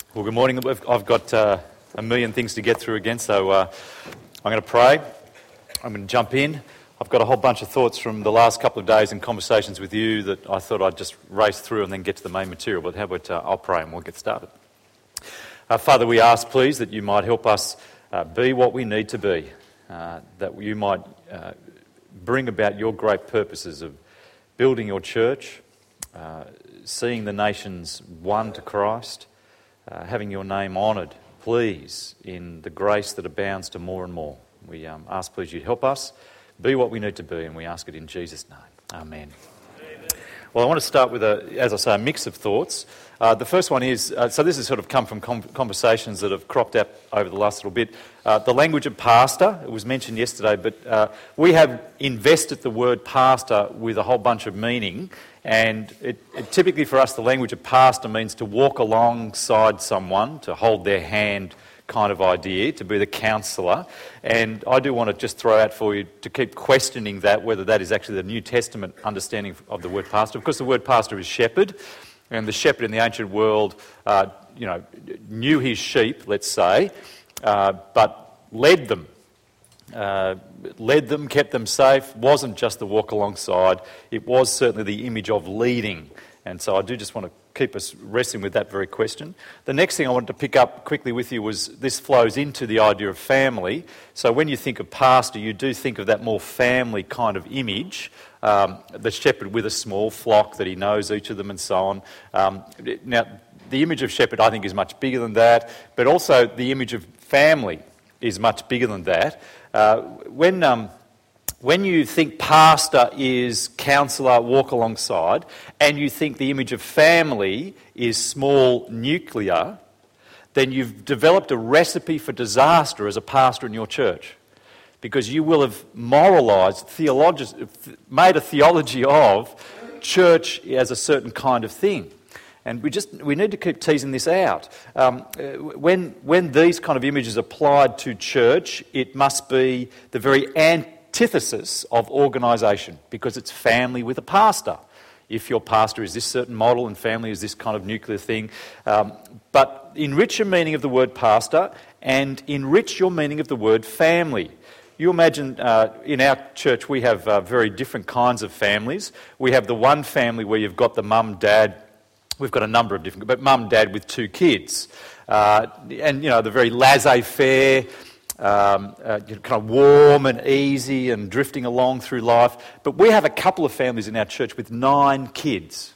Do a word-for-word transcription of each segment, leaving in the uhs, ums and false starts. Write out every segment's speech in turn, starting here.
Well, good morning. I've got uh, a million things to get through again, so uh, I'm going to pray. I'm going to jump in. I've got a whole bunch of thoughts from the last couple of days and conversations with you that I thought I'd just race through and then get to the main material. But how about uh, I'll pray and we'll get started. Uh, Father, we ask, please, that you might help us uh, be what we need to be, uh, that you might uh, bring about your great purposes of building your church, uh, seeing the nations won to Christ, uh, having your name honoured, please, in the grace that abounds to more and more. We um, ask, please, you'd help us be what we need to be, and we ask it in Jesus' name. Amen. Amen. Well, I want to start with, a, as I say, a mix of thoughts. Uh, the first one is, uh, so this has sort of come from com- conversations that have cropped up over the last little bit. Uh, the language of pastor, it was mentioned yesterday, but uh, we have invested the word pastor with a whole bunch of meaning, and it, it, typically for us the language of pastor means to walk alongside someone, to hold their hand kind of idea, to be the counsellor. And I do want to just throw out for you to keep questioning that, whether that is actually the New Testament understanding of the word pastor. Of course, the word pastor is shepherd, and the shepherd in the ancient world, uh, you know, knew his sheep, let's say, uh, but led them. Uh, led them, kept them safe, wasn't just the walk alongside, it was certainly the image of leading. And so I do just want to keep us wrestling with that very question. The next thing I wanted to pick up quickly with you was this flows into the idea of family. So when you think of pastor, you do think of that more family kind of image, um, the shepherd with a small flock that he knows each of them and so on. Um, now, the image of shepherd I think is much bigger than that, but also the image of family is much bigger than that. Uh, when... Um, When you think pastor is counsellor, walk alongside, and you think the image of family is small nuclear, then you've developed a recipe for disaster as a pastor in your church. Because you will have moralised, theologi- made a theology of church as a certain kind of thing. And we just we need to keep teasing this out. Um, when, when these kind of images are applied to church, it must be the very anti antithesis of organisation, because it's family with a pastor. If your pastor is this certain model and family is this kind of nuclear thing. Um, but enrich your meaning of the word pastor and enrich your meaning of the word family. You imagine uh, in our church we have uh, very different kinds of families. We have the one family where you've got the mum, dad, we've got a number of different, but mum, dad with two kids. Uh, and, you know, the very laissez-faire, Um, uh, kind of warm and easy and drifting along through life. But we have a couple of families in our church with nine kids.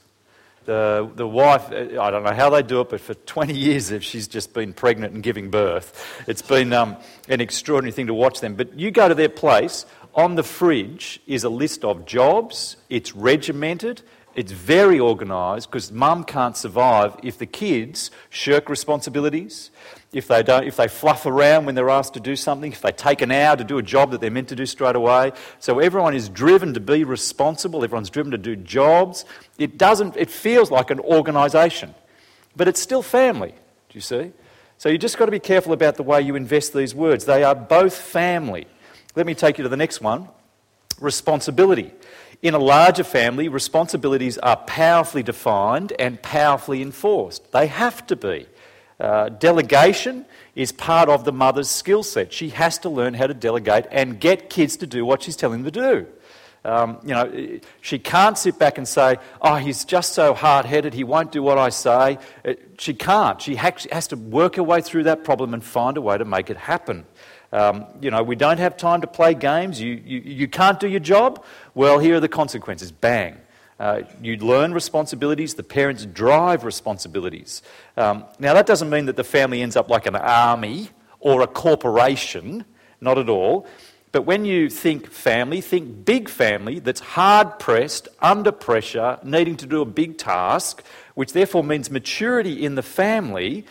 The the wife, I don't know how they do it, but for twenty years she's just been pregnant and giving birth. It's been um, an extraordinary thing to watch them. But you go to their place, on the fridge is a list of jobs, it's regimented, it's very organised, because mum can't survive if the kids shirk responsibilities, if they don't, if they fluff around when they're asked to do something, if they take an hour to do a job that they're meant to do straight away. So everyone is driven to be responsible, everyone's driven to do jobs. It doesn't, it feels like an organisation, but it's still family, do you see? So you just got to be careful about the way you invest these words. They are both family. Let me take you to the next one. Responsibility. In a larger family, responsibilities are powerfully defined and powerfully enforced. They have to be. Uh, delegation is part of the mother's skill set. She has to learn how to delegate and get kids to do what she's telling them to do. Um, you know, she can't sit back and say, oh, he's just so hard-headed, he won't do what I say. Uh, she can't. She ha- has to work her way through that problem and find a way to make it happen. Um, you know, we don't have time to play games. You, you, you can't do your job? Well, here are the consequences. Bang. Uh, you learn responsibilities. The parents drive responsibilities. Um, now, that doesn't mean that the family ends up like an army or a corporation. Not at all. But when you think family, think big family that's hard-pressed, under pressure, needing to do a big task, which therefore means maturity in the family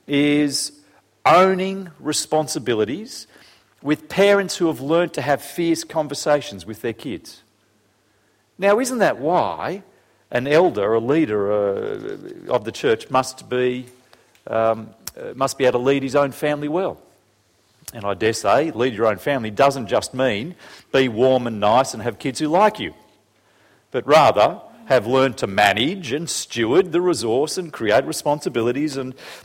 is owning responsibilities with parents who have learnt to have fierce conversations with their kids. Now, isn't that why an elder, a leader uh, of the church must be um, must be able to lead his own family well? And I dare say, lead your own family doesn't just mean be warm and nice and have kids who like you, but rather have learned to manage and steward the resource and create responsibilities. And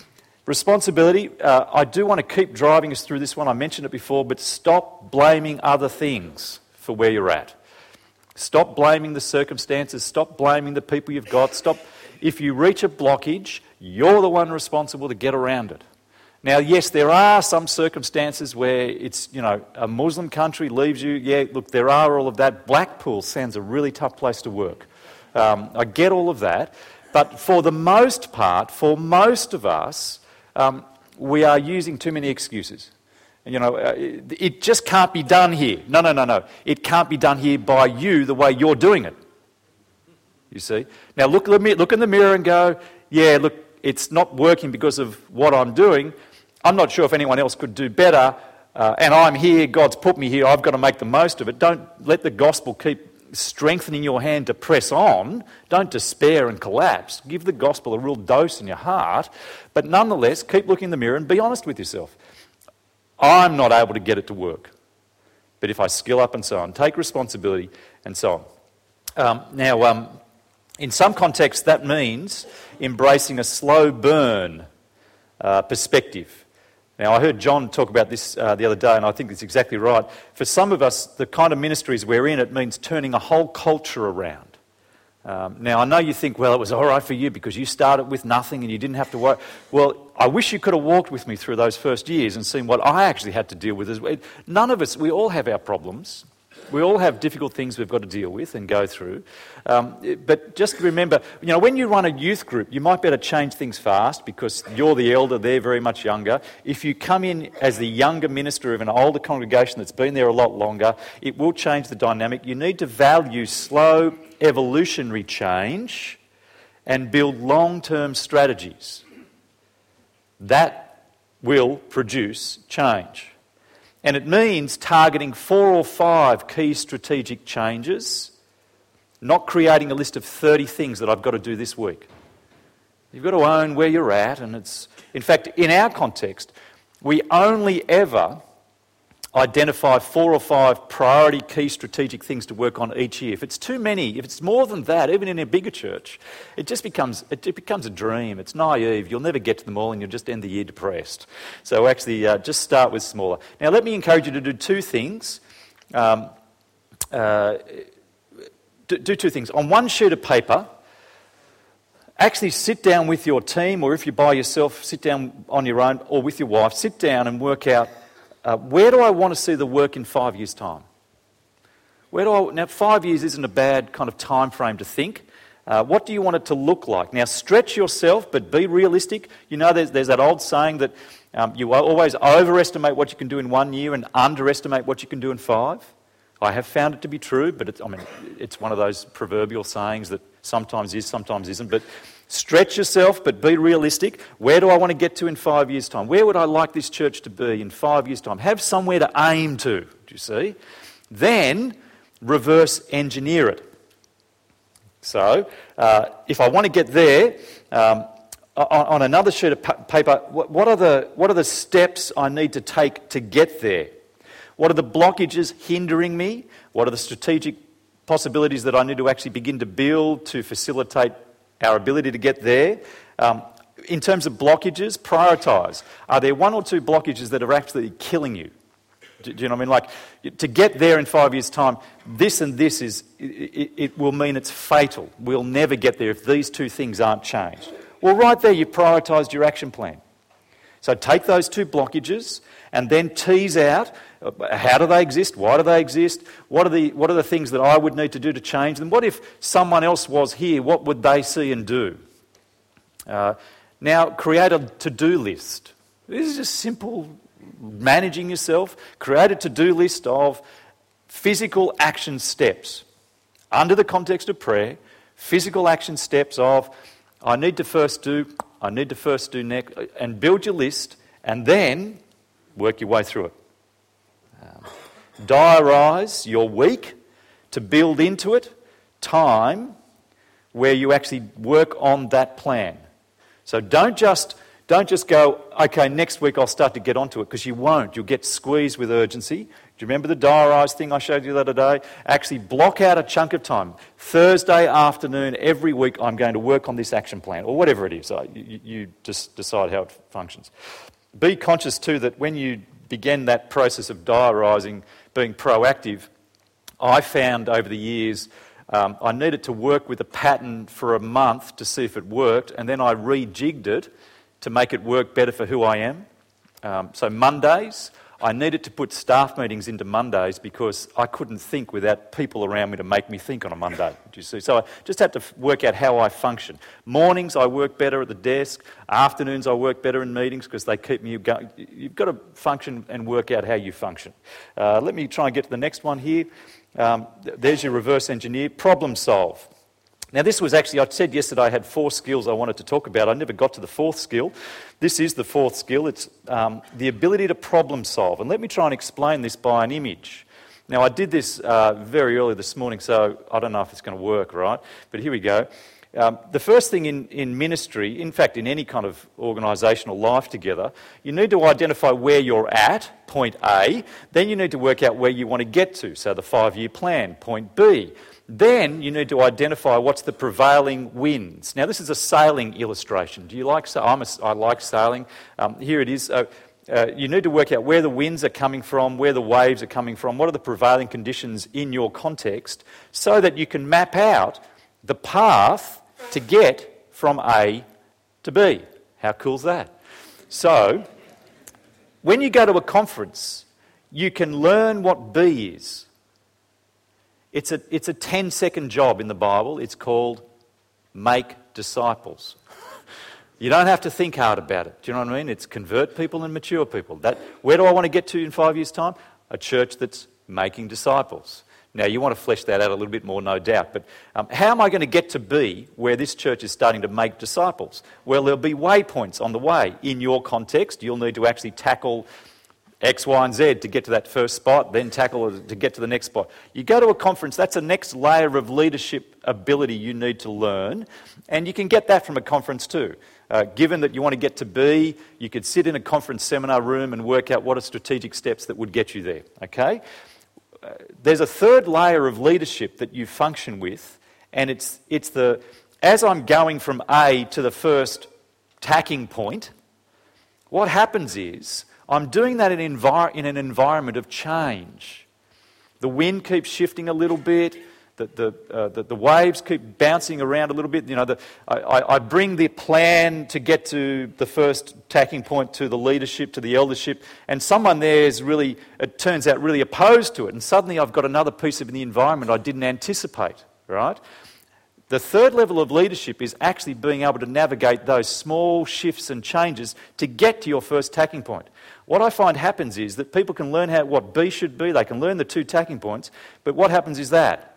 Responsibility, uh, I do want to keep driving us through this one. I mentioned it before, but stop blaming other things for where you're at. Stop blaming the circumstances. Stop blaming the people you've got. Stop. If you reach a blockage, you're the one responsible to get around it. Now, yes, there are some circumstances where it's, you know, a Muslim country leaves you. Yeah, look, there are all of that. Blackpool sounds a really tough place to work. Um, I get all of that. But for the most part, for most of us, um, we are using too many excuses. And, you know, uh, it, it just can't be done here. No, no, no, no. It can't be done here by you the way you're doing it. You see? Now, look, let me, look in the mirror and go, yeah, look, it's not working because of what I'm doing. I'm not sure if anyone else could do better, uh, and I'm here, God's put me here, I've got to make the most of it. Don't let the gospel keep strengthening your hand to press on. Don't despair and collapse. Give the gospel a real dose in your heart, but nonetheless, keep looking in the mirror and be honest with yourself. I'm not able to get it to work, but if I skill up and so on, take responsibility and so on. Um, now, um, in some contexts, that means embracing a slow burn uh, perspective. Now, I heard John talk about this uh, the other day, and I think it's exactly right. For some of us, the kind of ministries we're in, it means turning a whole culture around. Um, now, I know you think, well, it was all right for you because you started with nothing and you didn't have to worry. Well, I wish you could have walked with me through those first years and seen what I actually had to deal with. As well. None of us, we all have our problems. We all have difficult things we've got to deal with and go through. Um, but just remember, you know, when you run a youth group, you might be able to change things fast because you're the elder, they're very much younger. If you come in as the younger minister of an older congregation that's been there a lot longer, it will change the dynamic. You need to value slow evolutionary change and build long-term strategies. That will produce change. And it means targeting four or five key strategic changes, not creating a list of thirty things that I've got to do this week. You've got to own where you're at, and it's... In fact, in our context, we only ever identify four or five priority key strategic things to work on each year. If it's too many, if it's more than that, even in a bigger church, it just becomes it, it becomes a dream. It's naive. You'll never get to them all and you'll just end the year depressed. So actually, uh, just start with smaller. Now, let me encourage you to do two things. Um, uh, do, do two things. On one sheet of paper, actually sit down with your team, or if you're by yourself, sit down on your own, or with your wife, sit down and work out, Uh, where do I want to see the work in five years' time? Where do I, now, five years isn't a bad kind of time frame to think. Uh, what do you want it to look like? Now, stretch yourself, but be realistic. You know, there's, there's that old saying that um, you always overestimate what you can do in one year and underestimate what you can do in five. I have found it to be true, but it's, I mean, it's one of those proverbial sayings that sometimes is, sometimes isn't. But stretch yourself, but be realistic. Where do I want to get to in five years' time? Where would I like this church to be in five years' time? Have somewhere to aim to, do you see? Then reverse engineer it. So, uh, if I want to get there, um, on, on another sheet of pa- paper, what, what are the what are the steps I need to take to get there? What are the blockages hindering me? What are the strategic possibilities that I need to actually begin to build to facilitate our ability to get there? Um, in terms of blockages, prioritise. Are there one or two blockages that are actually killing you? Do, do you know what I mean? Like, to get there in five years' time, this and this is, it, it will mean it's fatal. We'll never get there if these two things aren't changed. Well, right there, you've prioritised your action plan. So take those two blockages and then tease out, how do they exist? Why do they exist? What are the what are the things that I would need to do to change them? What if someone else was here? What would they see and do? Uh, now, create a to-do list. This is just simple managing yourself. Create a to-do list of physical action steps. Under the context of prayer, physical action steps of, I need to first do, I need to first do next, and build your list, and then work your way through it. Um, diarise your week to build into it time where you actually work on that plan. So don't just Don't just go, okay, next week I'll start to get onto it, because you won't. You'll get squeezed with urgency. Do you remember the diarised thing I showed you the other day? Actually block out a chunk of time. Thursday afternoon every week I'm going to work on this action plan, or whatever it is. You, you just decide how it functions. Be conscious too that when you begin that process of diarising, being proactive, I found over the years um, I needed to work with a pattern for a month to see if it worked, and then I rejigged it to make it work better for who I am. Um, so Mondays, I needed to put staff meetings into Mondays because I couldn't think without people around me to make me think on a Monday. Do you see? So I just had to f- work out how I function. Mornings I work better at the desk. Afternoons I work better in meetings because they keep me going. You've got to function and work out how you function. Uh, let me try and get to the next one here. Um, there's your reverse engineer. Problem solve. Now this was actually, I said yesterday I had four skills I wanted to talk about. I never got to the fourth skill. This is the fourth skill. It's um, the ability to problem solve. And let me try and explain this by an image. Now I did this uh, very early this morning, so I don't know if it's going to work, right? But here we go. Um, the first thing in, in ministry, in fact in any kind of organisational life together, you need to identify where you're at, point A. Then you need to work out where you want to get to, so the five-year plan, point B. Then you need to identify what's the prevailing winds. Now this is a sailing illustration. Do you like sailing? I'm a, I like sailing. Um, here it is. Uh, uh, you need to work out where the winds are coming from, where the waves are coming from, what are the prevailing conditions in your context, so that you can map out the path to get from A to B. How cool is that? So when you go to a conference, you can learn what B is. It's a, it's a ten-second job in the Bible. It's called make disciples. You don't have to think hard about it. Do you know what I mean? It's convert people and mature people. That, where do I want to get to in five years' time? A church that's making disciples. Now, you want to flesh that out a little bit more, no doubt. But um, how am I going to get to B, where this church is starting to make disciples? Well, there'll be waypoints on the way. In your context, you'll need to actually tackle X, Y and Z to get to that first spot, then tackle it to get to the next spot. You go to a conference, that's a next layer of leadership ability you need to learn, and you can get that from a conference too. Uh, given that you want to get to B, you could sit in a conference seminar room and work out what are strategic steps that would get you there, okay? Uh, there's a third layer of leadership that you function with, and it's it's the, as I'm going from A to the first tacking point, what happens is, I'm doing that in, envir- in an environment of change. The wind keeps shifting a little bit. The the, uh, the, the waves keep bouncing around a little bit. You know, the, I, I bring the plan to get to the first tacking point, to the leadership, to the eldership, and someone there is really, it turns out, really opposed to it. And suddenly I've got another piece of the environment I didn't anticipate, right? The third level of leadership is actually being able to navigate those small shifts and changes to get to your first tacking point. What I find happens is that people can learn how what B should be, they can learn the two tacking points, but what happens is that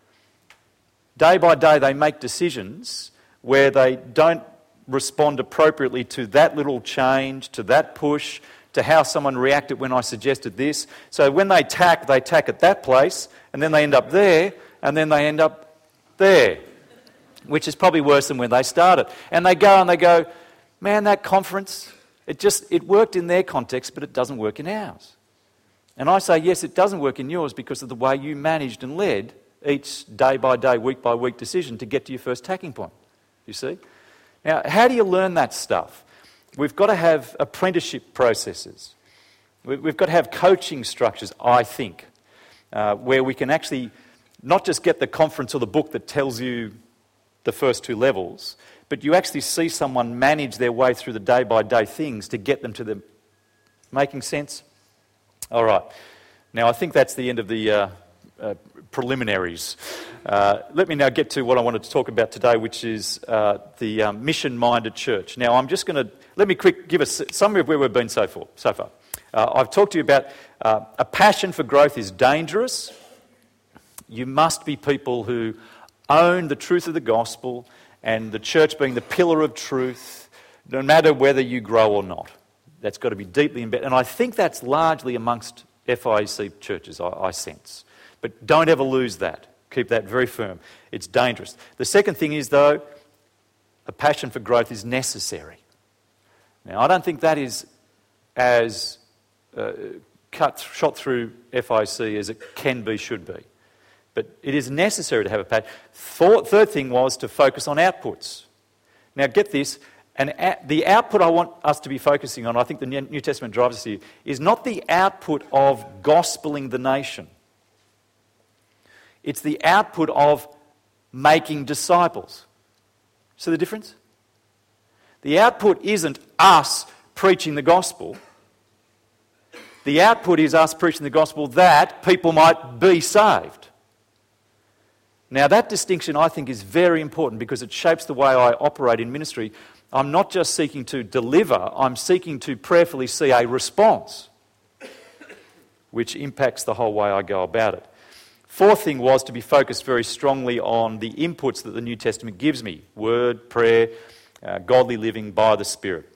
day by day they make decisions where they don't respond appropriately to that little change, to that push, to how someone reacted when I suggested this. So when they tack, they tack at that place, and then they end up there, and then they end up there, which is probably worse than when they started. And they go and they go, man, that conference, it just, it worked in their context, but it doesn't work in ours. And I say, yes, it doesn't work in yours because of the way you managed and led each day by day, week by week decision to get to your first tacking point. You see? Now, how do you learn that stuff? We've got to have apprenticeship processes. We've got to have coaching structures, I think, uh, where we can actually not just get the conference or the book that tells you the first two levels, but you actually see someone manage their way through the day-by-day things to get them to the... Making sense? All right. Now, I think that's the end of the uh, uh, preliminaries. Uh, let me now get to what I wanted to talk about today, which is uh, the um, mission-minded church. Now, I'm just going to... Let me quick give a summary of where we've been so far. So far. Uh, I've talked to you about uh, a passion for growth is dangerous. You must be people who own the truth of the gospel, and the church being the pillar of truth, no matter whether you grow or not. That's got to be deeply embedded. And I think that's largely amongst F I E C churches, I, I sense. But don't ever lose that. Keep that very firm. It's dangerous. The second thing is, though, a passion for growth is necessary. Now, I don't think that is as uh, cut, shot through F I C as it can be, should be. But it is necessary to have a pattern. Third thing was to focus on outputs. Now, get this. And the output I want us to be focusing on, I think the New Testament drives us here, is not the output of gospeling the nation. It's the output of making disciples. See the difference? The output isn't us preaching the gospel. The output is us preaching the gospel that people might be saved. Now, that distinction, I think, is very important because it shapes the way I operate in ministry. I'm not just seeking to deliver, I'm seeking to prayerfully see a response which impacts the whole way I go about it. Fourth thing was to be focused very strongly on the inputs that the New Testament gives me. Word, prayer, uh, godly living by the Spirit.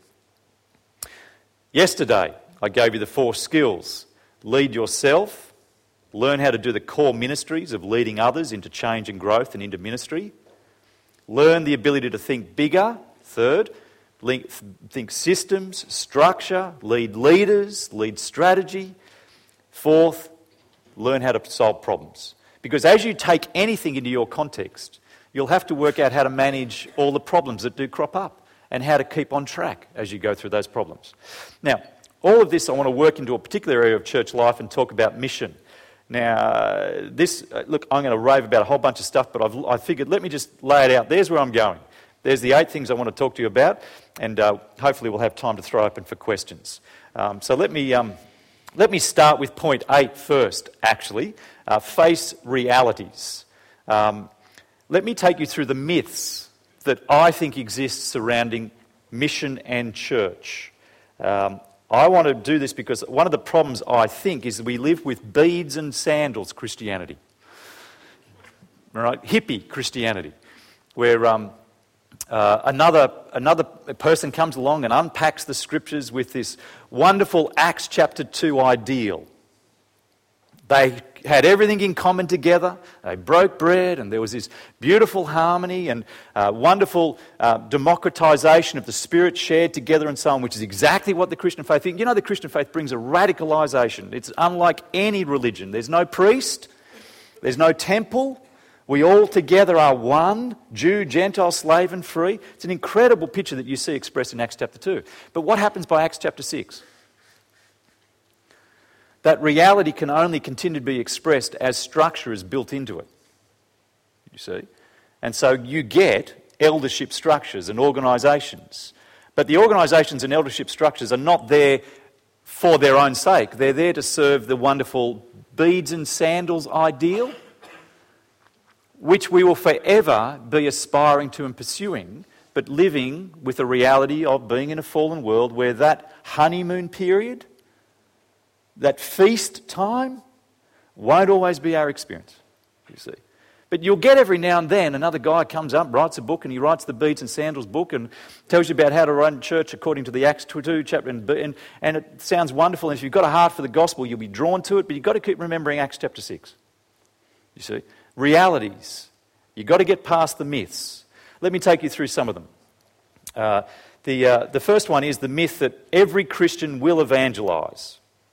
Yesterday, I gave you the four skills. Lead yourself. Learn how to do the core ministries of leading others into change and growth and into ministry. Learn the ability to think bigger. Third, think systems, structure, lead leaders, lead strategy. Fourth, learn how to solve problems. Because as you take anything into your context, you'll have to work out how to manage all the problems that do crop up and how to keep on track as you go through those problems. Now, all of this I want to work into a particular area of church life and talk about mission. Now, this, look, I'm going to rave about a whole bunch of stuff, but I've, I figured let me just lay it out. There's where I'm going. There's the eight things I want to talk to you about, and uh, hopefully we'll have time to throw open for questions. Um, so let me um, let me start with point eight first, actually. Uh, face realities. Um, let me take you through the myths that I think exist surrounding mission and church. Um, I want to do this because one of the problems, I think, is that we live with beads and sandals Christianity. All right? Hippie Christianity, where um, uh, another, another person comes along and unpacks the scriptures with this wonderful Acts chapter two ideal. They had everything in common together. They broke bread, and there was this beautiful harmony and uh, wonderful uh, democratization of the Spirit shared together and so on, which is exactly what the Christian faith thinks. You know, the Christian faith brings a radicalization. It's unlike any religion. There's no priest. There's no temple. We all together are one, Jew, Gentile, slave and free. It's an incredible picture that you see expressed in Acts chapter two. But what happens by Acts chapter six? That reality can only continue to be expressed as structure is built into it. You see? And so you get eldership structures and organisations. But the organisations and eldership structures are not there for their own sake. They're there to serve the wonderful beads and sandals ideal, which we will forever be aspiring to and pursuing, but living with the reality of being in a fallen world where that honeymoon period, that feast time, won't always be our experience, you see. But you'll get every now and then another guy comes up, writes a book, and he writes the Beads and Sandals book and tells you about how to run church according to the Acts two chapter, and, and, and it sounds wonderful. And if you've got a heart for the gospel, you'll be drawn to it, but you've got to keep remembering Acts chapter six. You see, realities. You've got to get past the myths. Let me take you through some of them. Uh, the, uh, the first one is the myth that every Christian will evangelise.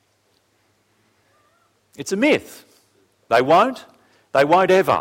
It's a myth. They won't. They won't ever.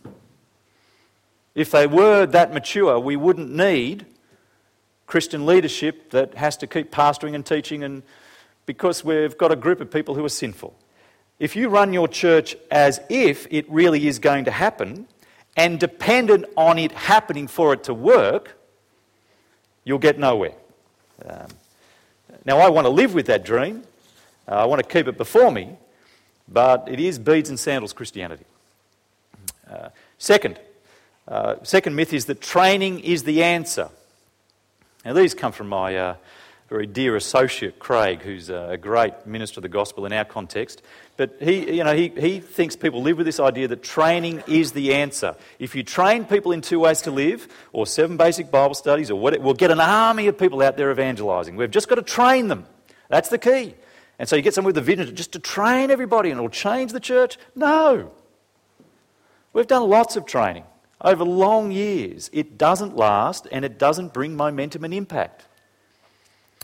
If they were that mature, we wouldn't need Christian leadership that has to keep pastoring and teaching, and because we've got a group of people who are sinful. If you run your church as if it really is going to happen and dependent on it happening for it to work, you'll get nowhere. Um, now, I want to live with that dream. Uh, I want to keep it before me. But it is beads and sandals Christianity. Uh, second, uh, second myth is that training is the answer. Now these come from my uh, very dear associate Craig, who's a great minister of the gospel in our context. But he, you know, he, he thinks people live with this idea that training is the answer. If you train people in two ways to live, or seven basic Bible studies, or whatever, we'll get an army of people out there evangelising. We've just got to train them. That's the key. And so you get someone with a vision just to train everybody and it'll change the church. No. We've done lots of training over long years. It doesn't last and it doesn't bring momentum and impact.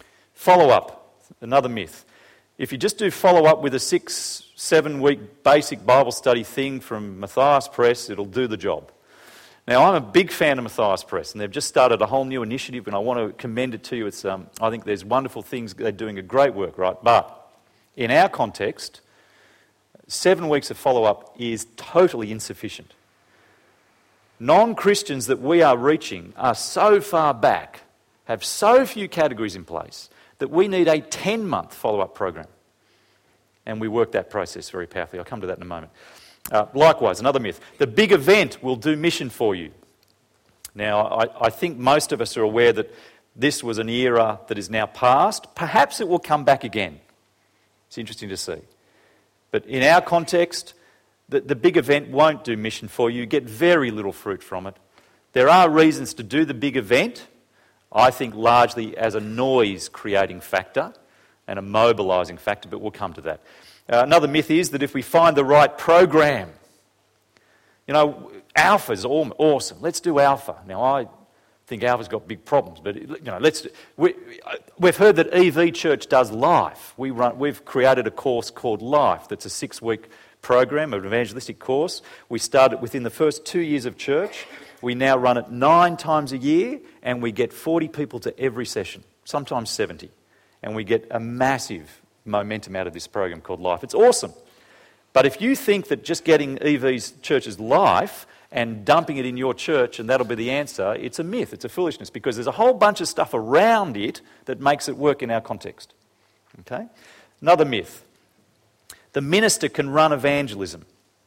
Follow-up, another myth. If you just do follow-up with a six, seven-week basic Bible study thing from Matthias Press, it'll do the job. Now, I'm a big fan of Matthias Press, and they've just started a whole new initiative, and I want to commend it to you. It's, um, I think there's wonderful things. They're doing a great work, right? But in our context, seven weeks of follow-up is totally insufficient. Non-Christians that we are reaching are so far back, have so few categories in place, that we need a ten-month follow-up program. And we work that process very powerfully. I'll come to that in a moment. Uh, likewise, another myth. The big event will do mission for you. Now, I, I think most of us are aware that this was an era that is now past. Perhaps it will come back again. It's interesting to see. But in our context, the, the big event won't do mission for you. You get very little fruit from it. There are reasons to do the big event, I think largely as a noise-creating factor and a mobilising factor, but we'll come to that. Uh, another myth is that if we find the right program, you know, Alpha's awesome. Let's do Alpha. Now, I think Alpha's got big problems, but you know, let's. We, we've heard that E V Church does Life. We run. We've created a course called Life. That's a six-week program, an evangelistic course. We started within the first two years of church. We now run it nine times a year, and we get forty people to every session, sometimes seventy, and we get a massive momentum out of this program called Life. It's awesome. But if you think that just getting E V's church's Life and dumping it in your church and that'll be the answer, it's a myth, it's a foolishness, because there's a whole bunch of stuff around it that makes it work in our context. Okay? Another myth. The minister can run evangelism.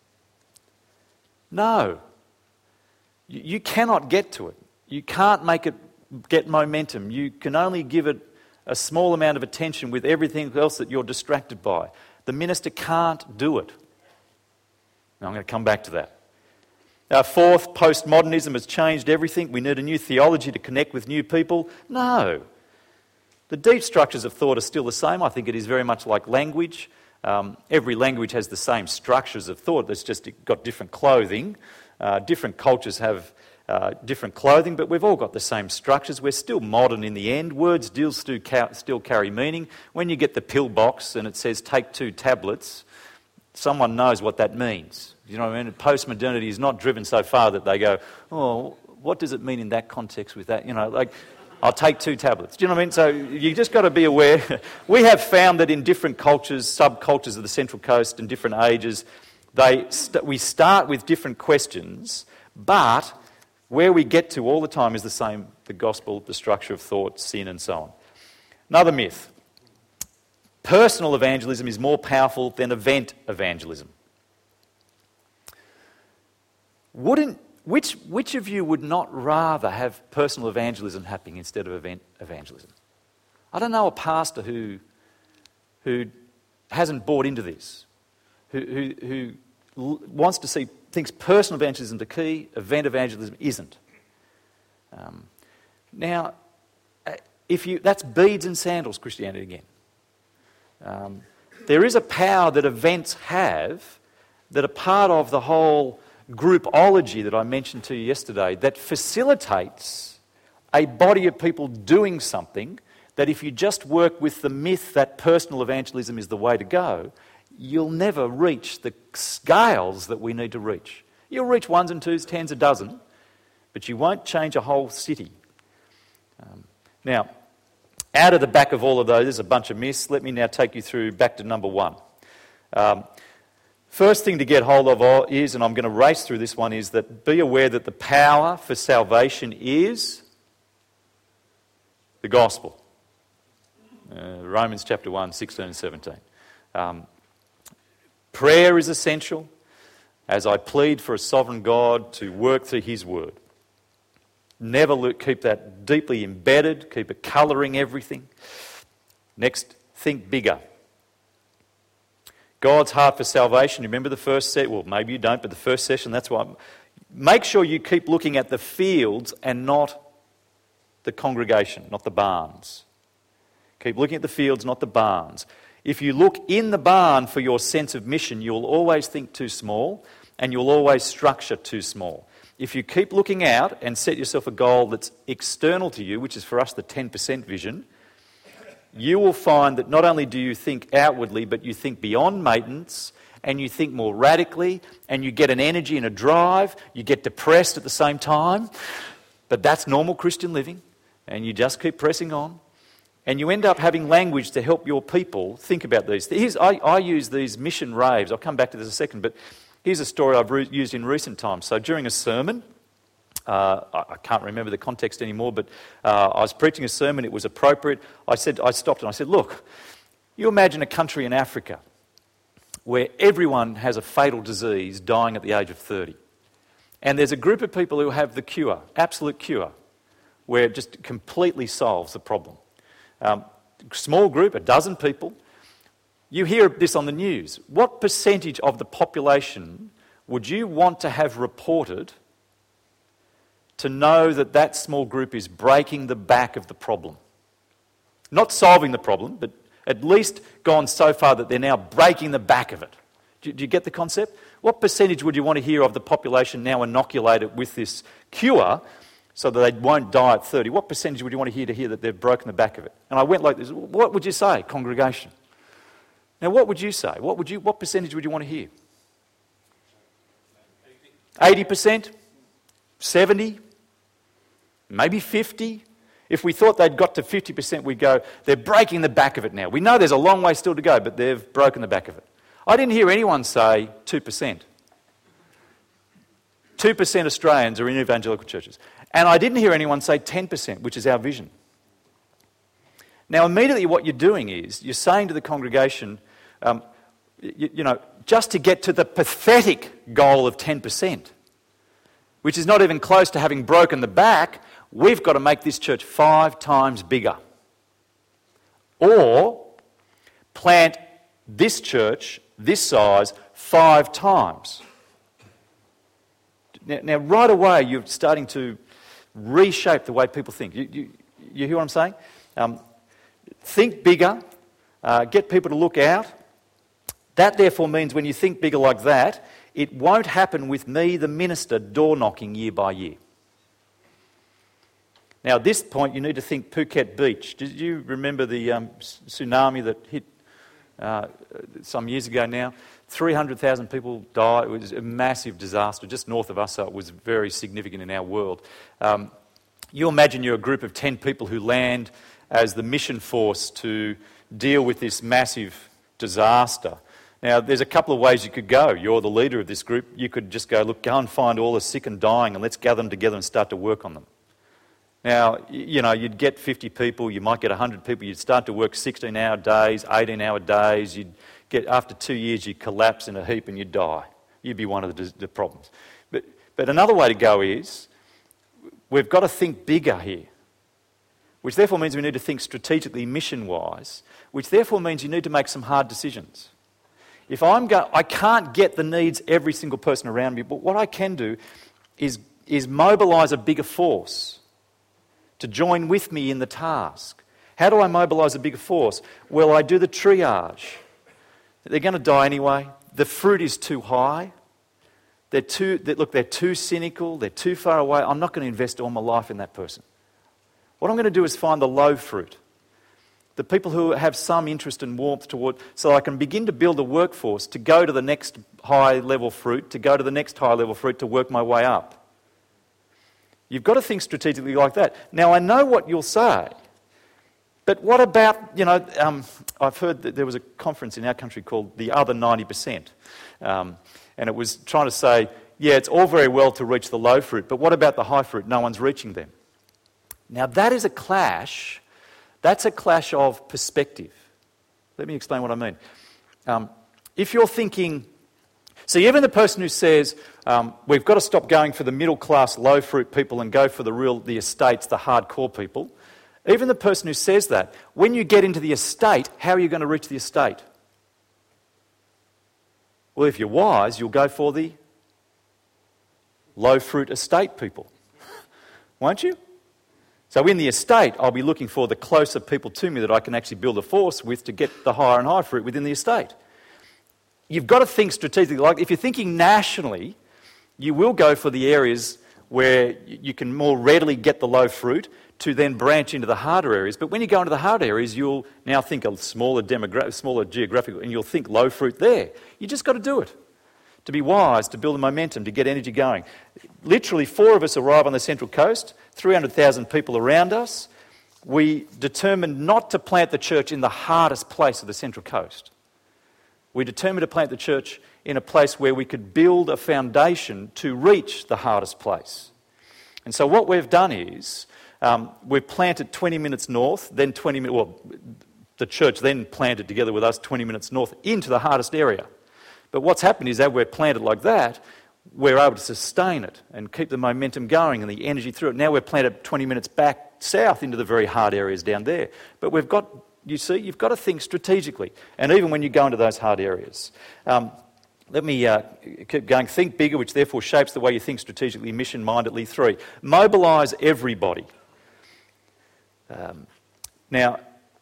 No. You, you cannot get to it. You can't make it get momentum. You can only give it a small amount of attention with everything else that you're distracted by. The minister can't do it. Now I'm going to come back to that. Now, fourth, postmodernism has changed everything. We need a new theology to connect with new people. No. The deep structures of thought are still the same. I think it is very much like language. Um, every language has the same structures of thought. It's just got different clothing. Uh, different cultures have uh, different clothing, but we've all got the same structures. We're still modern in the end. Words still, still, ca- still carry meaning. When you get the pill box and it says take two tablets, someone knows what that means. You know what I mean? Postmodernity is not driven so far that they go, oh, what does it mean in that context with that? You know, like, I'll take two tablets. Do you know what I mean? So you just got to be aware. We have found that in different cultures, subcultures of the Central Coast and different ages, they st- we start with different questions, but where we get to all the time is the same: the gospel, the structure of thought, sin, and so on. Another myth. Personal evangelism is more powerful than event evangelism. Wouldn't which which of you would not rather have personal evangelism happening instead of event evangelism? I don't know a pastor who who hasn't bought into this, who who, who wants to see thinks personal evangelism is the key, event evangelism isn't. Um, now, if you that's beads and sandals Christianity again. Um, there is a power that events have that are part of the whole groupology that I mentioned to you yesterday that facilitates a body of people doing something that if you just work with the myth that personal evangelism is the way to go, you'll never reach the scales that we need to reach. You'll reach ones and twos, tens, a dozen, but you won't change a whole city. Um, now, out of the back of all of those, there's a bunch of myths. Let me now take you through back to number one. Um, first thing to get hold of is, and I'm going to race through this one, is that be aware that the power for salvation is the gospel. Uh, Romans chapter one, sixteen and seventeen. Um, prayer is essential as I plead for a sovereign God to work through his word. Never look, keep that deeply embedded, keep it colouring everything. Next, think bigger. God's heart for salvation. You remember the first set? Well, maybe you don't, but the first session, that's why. Make sure you keep looking at the fields and not the congregation, not the barns. Keep looking at the fields, not the barns. If you look in the barn for your sense of mission, you'll always think too small and you'll always structure too small. If you keep looking out and set yourself a goal that's external to you, which is for us the ten percent vision, you will find that not only do you think outwardly, but you think beyond maintenance, and you think more radically, and you get an energy and a drive. You get depressed at the same time, but that's normal Christian living, and you just keep pressing on. And you end up having language to help your people think about these things. I, I use these mission raves. I'll come back to this in a second, but here's a story I've re- used in recent times. So during a sermon, uh, I, I can't remember the context anymore, but uh, I was preaching a sermon. It was appropriate. I said, I stopped and I said, look, you imagine a country in Africa where everyone has a fatal disease dying at the age of thirty. And there's a group of people who have the cure, absolute cure, where it just completely solves the problem. Um, small group, a dozen people. You hear this on the news. What percentage of the population would you want to have reported to know that that small group is breaking the back of the problem? Not solving the problem, but at least gone so far that they're now breaking the back of it. Do, do you get the concept? What percentage would you want to hear of the population now inoculated with this cure so that they won't die at thirty? What percentage would you want to hear to hear that they've broken the back of it? And I went like this. What would you say, congregation? Now, what would you say? What would you? What percentage would you want to hear? eighty percent? seventy? Maybe fifty? If we thought they'd got to fifty percent, we'd go, they're breaking the back of it now. We know there's a long way still to go, but they've broken the back of it. I didn't hear anyone say two percent. two percent Australians are in evangelical churches. And I didn't hear anyone say ten percent, which is our vision. Now, immediately what you're doing is, you're saying to the congregation, um, you, you know, just to get to the pathetic goal of ten percent, which is not even close to having broken the back, we've got to make this church five times bigger. Or plant this church, this size, five times. Now, now right away, you're starting to reshape the way people think. You, you, you hear what I'm saying? Um, think bigger, uh, get people to look out. That therefore means when you think bigger like that, it won't happen with me, the minister, door knocking year by year. Now, at this point, you need to think Phuket Beach. Did you remember the um, tsunami that hit uh, some years ago now? three hundred thousand people died. It was a massive disaster just north of us, so it was very significant in our world. Um, you imagine you're a group of ten people who land as the mission force to deal with this massive disaster. Now, there's a couple of ways you could go. You're the leader of this group. You could just go, look, go and find all the sick and dying and let's gather them together and start to work on them. Now, you know, you'd get fifty people, you might get one hundred people, you'd start to work sixteen-hour days, eighteen-hour days, you'd get, after two years, you'd collapse in a heap and you'd die. You'd be one of the, the problems. But, but another way to go is, we've got to think bigger here, which therefore means we need to think strategically, mission-wise, which therefore means you need to make some hard decisions. If I'm go- I can't get the needs of every single person around me, but what I can do is, is mobilise a bigger force to join with me in the task. How do I mobilise a bigger force? Well, I do the triage. They're going to die anyway. The fruit is too high. They're too, they, look, they're too cynical. They're too far away. I'm not going to invest all my life in that person. What I'm going to do is find the low fruit, the people who have some interest and warmth toward, so I can begin to build a workforce to go to the next high-level fruit, to go to the next high-level fruit, to work my way up. You've got to think strategically like that. Now, I know what you'll say, but what about, you know, um, I've heard that there was a conference in our country called the Other ninety percent, um, and it was trying to say, yeah, it's all very well to reach the low fruit, but what about the high fruit? No one's reaching them. Now, that is a clash. That's a clash of perspective. Let me explain what I mean. Um, if you're thinking... See, even the person who says, um, we've got to stop going for the middle-class, low-fruit people and go for the real, the estates, the hardcore people, even the person who says that, when you get into the estate, how are you going to reach the estate? Well, if you're wise, you'll go for the low-fruit estate people, won't you? So in the estate, I'll be looking for the closer people to me that I can actually build a force with to get the higher and higher fruit within the estate. You've got to think strategically. Like if you're thinking nationally, you will go for the areas where y- you can more readily get the low fruit to then branch into the harder areas. But when you go into the hard areas, you'll now think a smaller demogra- smaller geographical, and you'll think low fruit there. You just got to do it. To be wise, to build the momentum, to get energy going. Literally, four of us arrive on the Central Coast, three hundred thousand people around us. We determined not to plant the church in the hardest place of the Central Coast. We determined to plant the church in a place where we could build a foundation to reach the hardest place. And so what we've done is, um, we've planted twenty minutes north, then twenty minutes, well, the church then planted together with us twenty minutes north into the hardest area. But what's happened is that we're planted like that, we're able to sustain it and keep the momentum going and the energy through it. Now we're planted twenty minutes back south into the very hard areas down there. But we've got, you see, you've got to think strategically. And even when you go into those hard areas. Um, let me uh, keep going. Think bigger, which therefore shapes the way you think strategically, mission-mindedly. Three, mobilise everybody. Um, now,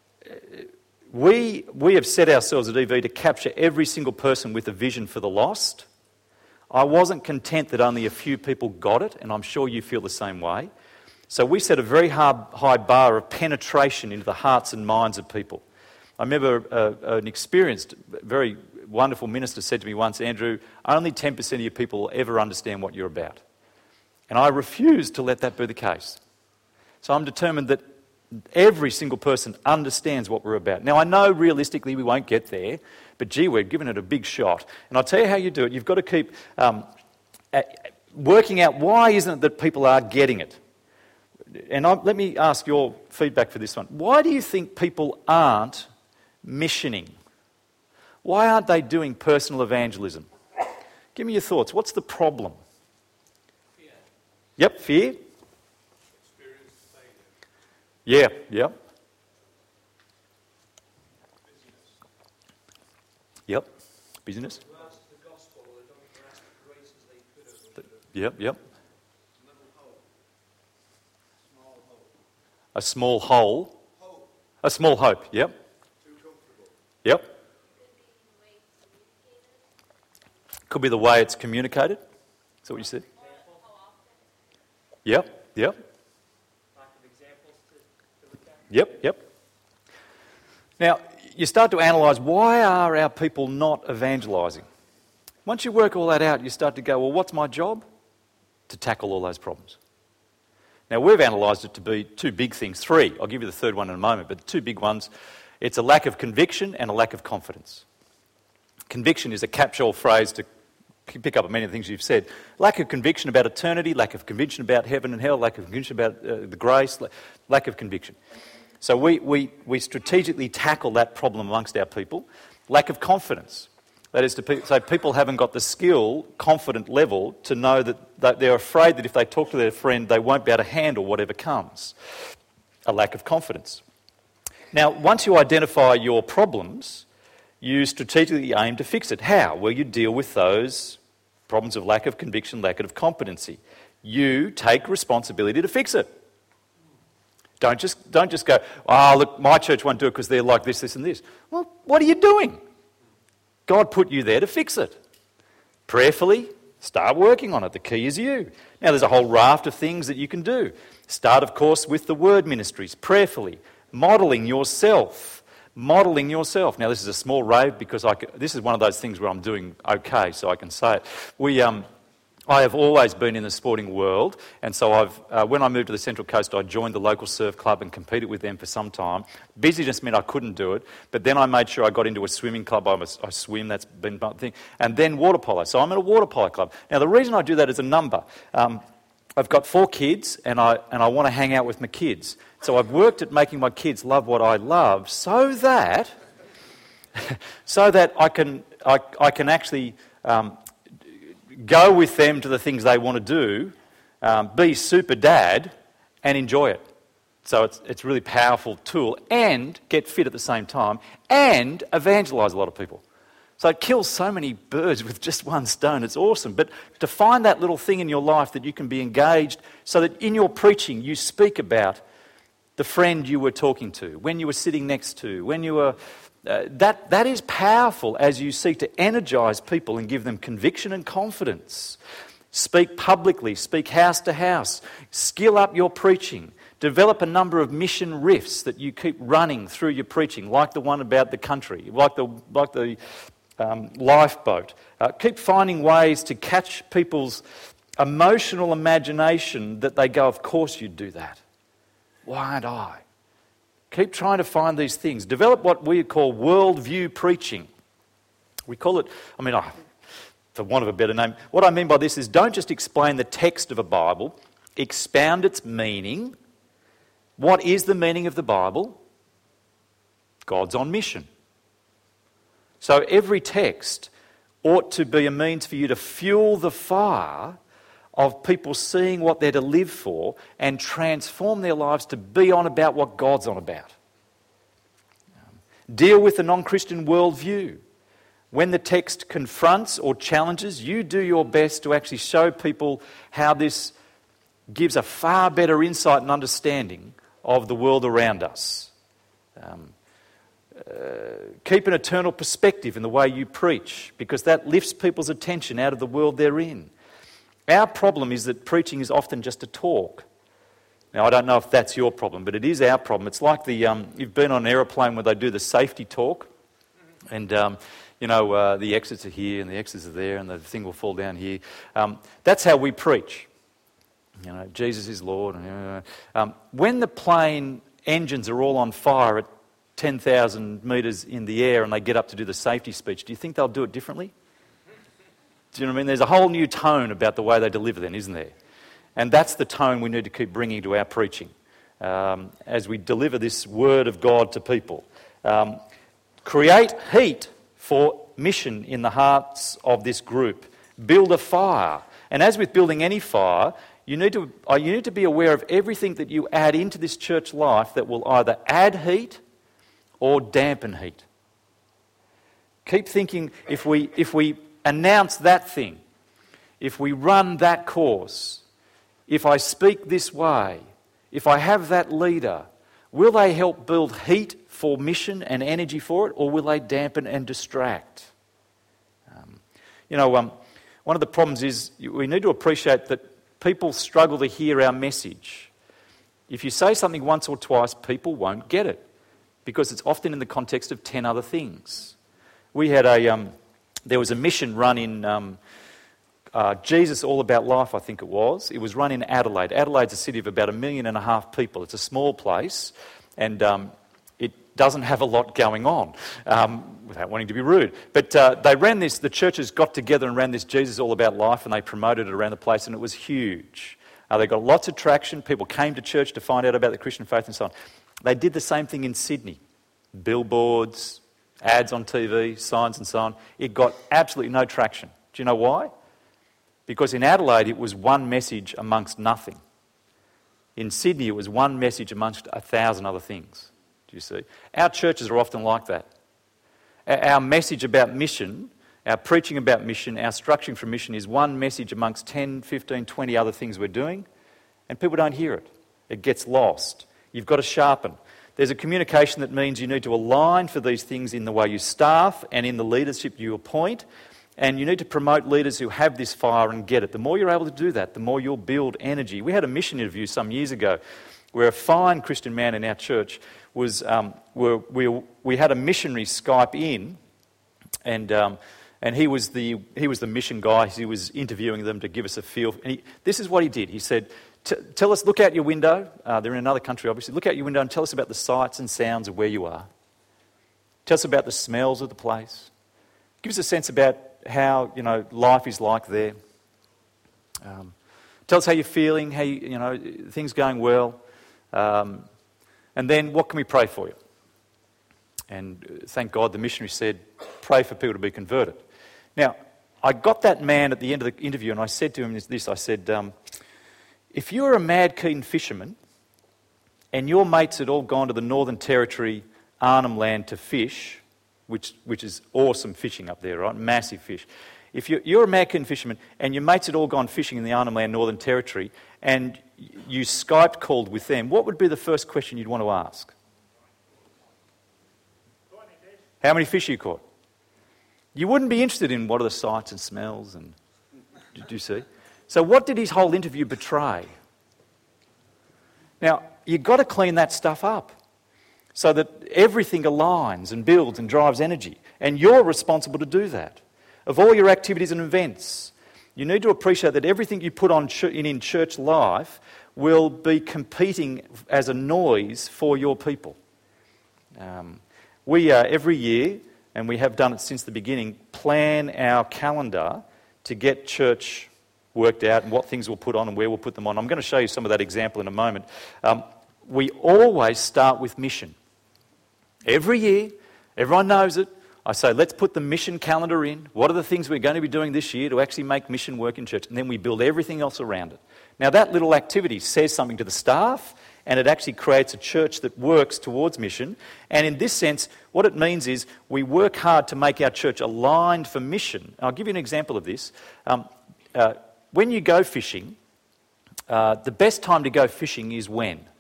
We, we have set ourselves at E V to capture every single person with a vision for the lost. I wasn't content that only a few people got it, and I'm sure you feel the same way. So we set a very hard, high bar of penetration into the hearts and minds of people. I remember uh, an experienced, very wonderful minister said to me once, Andrew, only ten percent of your people will ever understand what you're about. And I refuse to let that be the case. So I'm determined that every single person understands what we're about. Now, I know realistically we won't get there, but gee, we're giving it a big shot. And I'll tell you how you do it. You've got to keep um, working out why isn't it that people are getting it. And I, let me ask your feedback for this one. Why do you think people aren't missioning? Why aren't they doing personal evangelism? Give me your thoughts. What's the problem? Fear. Yep, fear. Yeah, yeah. Business. Yep. Business. They grasp the gospel, or they don't grasp the grace as they could have. Or Yep, yep. little hope. Small hope. A small hole. Hope. A small hope, yep. Too comfortable. Yep. Could be the way it's communicated. Is that what you said? Yep, yep. Yep, yep. Now, you start to analyse, why are our people not evangelising? Once you work all that out, you start to go, well, what's my job? To tackle all those problems. Now, we've analysed it to be two big things. Three. I'll give you the third one in a moment, but the two big ones. It's a lack of conviction and a lack of confidence. Conviction is a catch-all phrase to pick up on many of the things you've said. Lack of conviction about eternity, lack of conviction about heaven and hell, lack of conviction about uh, the grace, lack of conviction. So we, we, we strategically tackle that problem amongst our people. Lack of confidence. That is to pe- say people haven't got the skill, confident level to know that, that they're afraid that if they talk to their friend, they won't be able to handle whatever comes. A lack of confidence. Now, once you identify your problems, you strategically aim to fix it. How? Well, you deal with those problems of lack of conviction, lack of competency. You take responsibility to fix it. Don't just, don't just go, oh, look, my church won't do it because they're like this, this and this. Well, what are you doing? God put you there to fix it. Prayerfully, start working on it. The key is you. Now, there's a whole raft of things that you can do. Start, of course, with the word ministries, prayerfully, modelling yourself. Modelling yourself. Now, this is a small rave because I, this is one of those things where I'm doing okay, so I can say it. We... Um, I have always been in the sporting world, and so I've, uh, when I moved to the Central Coast, I joined the local surf club and competed with them for some time. Busyness meant I couldn't do it, but then I made sure I got into a swimming club. I, was, I swim, that's been my thing, and then water polo. So I'm in a water polo club. Now, the reason I do that is a number. Um, I've got four kids, and I and I want to hang out with my kids. So I've worked at making my kids love what I love, so that, so that I can I, I can actually. Um, go with them to the things they want to do, um, be super dad, and enjoy it. So it's it's a really powerful tool, and get fit at the same time, and evangelise a lot of people. So it kills so many birds with just one stone. It's awesome. But to find that little thing in your life that you can be engaged, so that in your preaching you speak about the friend you were talking to, when you were sitting next to, when you were... Uh, that, that is powerful as you seek to energise people and give them conviction and confidence. Speak publicly, speak house to house, skill up your preaching, develop a number of mission riffs that you keep running through your preaching, like the one about the country, like the, like the um, lifeboat. Uh, keep finding ways to catch people's emotional imagination that they go, of course you'd do that. Why aren't I? Keep trying to find these things. Develop what we call worldview preaching. We call it, I mean, oh, for want of a better name, what I mean by this is don't just explain the text of a Bible, expound its meaning. What is the meaning of the Bible? God's on mission. So every text ought to be a means for you to fuel the fire of people seeing what they're to live for and transform their lives to be on about what God's on about. Um, deal with the non-Christian worldview. When the text confronts or challenges, you do your best to actually show people how this gives a far better insight and understanding of the world around us. Um, uh, keep an eternal perspective in the way you preach, because that lifts people's attention out of the world they're in. Our problem is that preaching is often just a talk. Now, I don't know if that's your problem, but it is our problem. It's like the um, you've been on an aeroplane where they do the safety talk, and um, you know uh, the exits are here and the exits are there, and the thing will fall down here. Um, that's how we preach. You know, Jesus is Lord. And, uh, um, when the plane engines are all on fire at ten thousand metres in the air and they get up to do the safety speech, do you think they'll do it differently? Do you know what I mean? There's a whole new tone about the way they deliver then, isn't there? And that's the tone we need to keep bringing to our preaching um, as we deliver this word of God to people. Um, create heat for mission in the hearts of this group. Build a fire. And as with building any fire, you need to, uh, you need to be aware of everything that you add into this church life that will either add heat or dampen heat. Keep thinking, if we if we announce that thing, if we run that course, if I speak this way, if I have that leader, will they help build heat for mission and energy for it, or will they dampen and distract? Um, you know, um, one of the problems is we need to appreciate that people struggle to hear our message. If you say something once or twice, people won't get it, because it's often in the context of ten other things. We had a... Um, There was a mission run in um, uh, Jesus All About Life, I think it was. It was run in Adelaide. Adelaide's a city of about a million and a half people. It's a small place, and um, it doesn't have a lot going on, um, without wanting to be rude. But uh, they ran this, the churches got together and ran this Jesus All About Life, and they promoted it around the place, and it was huge. Uh, they got lots of traction. People came to church to find out about the Christian faith and so on. They did the same thing in Sydney. Billboards, ads on T V, signs and so on. It got absolutely no traction. Do you know why? Because in Adelaide it was one message amongst nothing. In Sydney it was one message amongst a thousand other things. Do you see? Our churches are often like that. Our message about mission, our preaching about mission, our structuring for mission is one message amongst ten, fifteen, twenty other things we're doing, and people don't hear it. It gets lost. You've got to sharpen. There's a communication that means you need to align for these things in the way you staff and in the leadership you appoint, and you need to promote leaders who have this fire and get it. The more you're able to do that, the more you'll build energy. We had a mission interview some years ago where a fine Christian man in our church was, um, where we, we had a missionary Skype in, and um, and he was the he was the mission guy. He was interviewing them to give us a feel. And he, this is what he did. He said, T- tell us, look out your window. Uh, they're in another country, obviously. Look out your window and tell us about the sights and sounds of where you are. Tell us about the smells of the place. Give us a sense about how, you know, life is like there. Um, tell us how you're feeling, how you, you know, things going well. Um, and then what can we pray for you? And thank God the missionary said, pray for people to be converted. Now, I got that man at the end of the interview and I said to him this, I said, um, if you were a mad keen fisherman and your mates had all gone to the Northern Territory, Arnhem Land to fish, which which is awesome fishing up there, right? Massive fish. If you're, you're a mad keen fisherman and your mates had all gone fishing in the Arnhem Land, Northern Territory, and you Skype called with them, what would be the first question you'd want to ask? How many fish you caught? You wouldn't be interested in what are the sights and smells and, do you see? So what did his whole interview betray? Now, you've got to clean that stuff up so that everything aligns and builds and drives energy. And you're responsible to do that. Of all your activities and events, you need to appreciate that everything you put on ch- in, in church life will be competing as a noise for your people. Um, we uh, every year, and we have done it since the beginning, plan our calendar to get church worked out and what things we'll put on and where we'll put them on. I'm going to show you some of that example in a moment. Um, we always start with mission. Every year, everyone knows it. I say, let's put the mission calendar in. What are the things we're going to be doing this year to actually make mission work in church? And then we build everything else around it. Now, that little activity says something to the staff, and it actually creates a church that works towards mission. And in this sense, what it means is we work hard to make our church aligned for mission. I'll give you an example of this. Um, uh, when you go fishing, uh, the best time to go fishing is when? Night.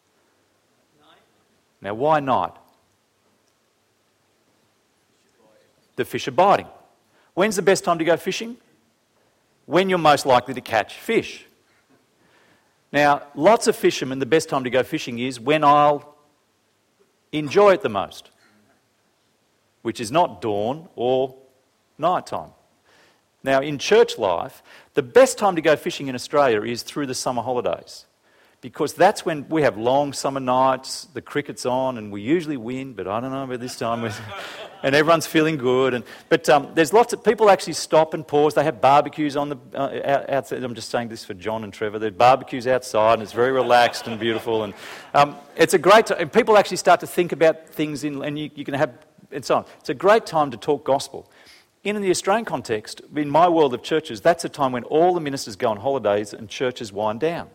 Now, why night? The fish are biting. When's the best time to go fishing? When you're most likely to catch fish. Now, lots of fishermen, the best time to go fishing is when I'll enjoy it the most, which is not dawn or night time. Now, in church life, the best time to go fishing in Australia is through the summer holidays, because that's when we have long summer nights, the cricket's on, and we usually win, but I don't know about this time, and everyone's feeling good. And But um, there's lots of people actually stop and pause. They have barbecues on the uh, outside. I'm just saying this for John and Trevor. There's barbecues outside, and it's very relaxed and beautiful. And um, it's a great time. People actually start to think about things, in, and you, you can have, and so on. It's a great time to talk gospel. In the Australian context, in my world of churches, that's a time when all the ministers go on holidays and churches wind down.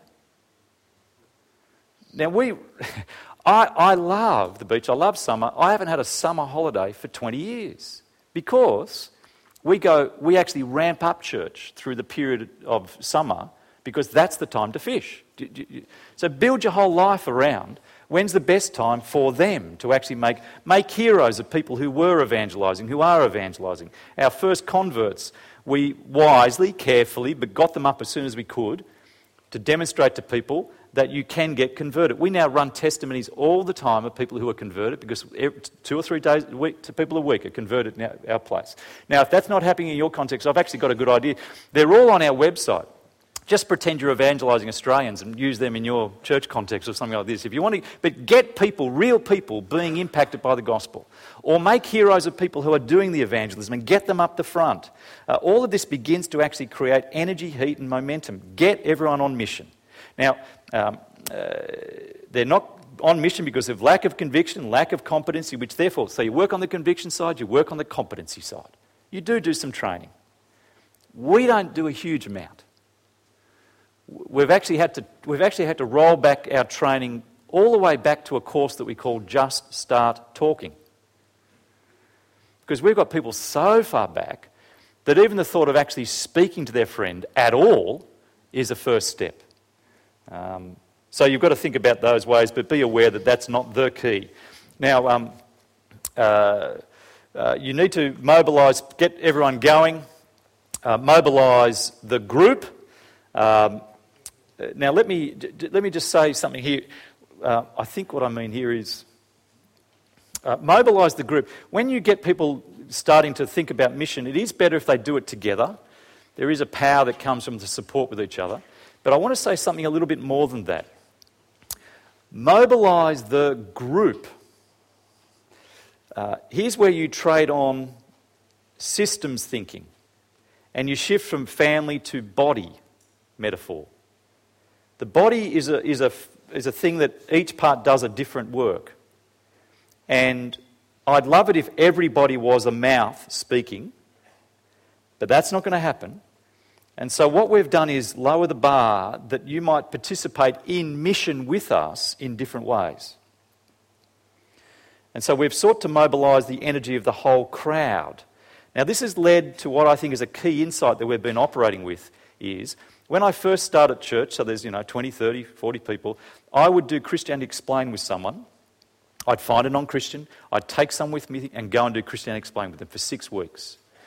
Now, we, I, I love the beach. I love summer. I haven't had a summer holiday for twenty years because we go. We actually ramp up church through the period of summer because that's the time to fish. So build your whole life around when's the best time for them to actually make, make heroes of people who were evangelising, who are evangelising. Our first converts, we wisely, carefully, but got them up as soon as we could to demonstrate to people that you can get converted. We now run testimonies all the time of people who are converted because two or three days a week, to people a week are converted in our, our place. Now, if that's not happening in your context, I've actually got a good idea. They're all on our website. Just pretend you're evangelising Australians and use them in your church context or something like this. If you want to, but get people, real people, being impacted by the gospel. Or make heroes of people who are doing the evangelism and get them up the front. Uh, all of this begins to actually create energy, heat and momentum. Get everyone on mission. Now, um, uh, they're not on mission because of lack of conviction, lack of competency, which therefore, so you work on the conviction side, you work on the competency side. You do do some training. We don't do a huge amount. We've actually had to we've actually had to roll back our training all the way back to a course that we call Just Start Talking. Because we've got people so far back that even the thought of actually speaking to their friend at all is a first step. Um, so you've got to think about those ways, but be aware that that's not the key. Now, um, uh, uh, you need to mobilise, get everyone going, uh, mobilise the group. Um, Now, let me let me just say something here. Uh, I think what I mean here is uh, mobilise the group. When you get people starting to think about mission, it is better if they do it together. There is a power that comes from the support with each other. But I want to say something a little bit more than that. Mobilise the group. Uh, here's where you trade on systems thinking and you shift from family to body metaphor. The body is a, is a, is a thing that each part does a different work. And I'd love it if everybody was a mouth speaking, but that's not going to happen. And so what we've done is lower the bar that you might participate in mission with us in different ways. And so we've sought to mobilise the energy of the whole crowd. Now this has led to what I think is a key insight that we've been operating with is, when I first started church, so there's, you know, twenty, thirty, forty people, I would do Christianity Explained with someone. I'd find a non-Christian, I'd take some with me and go and do Christianity Explained with them for six weeks.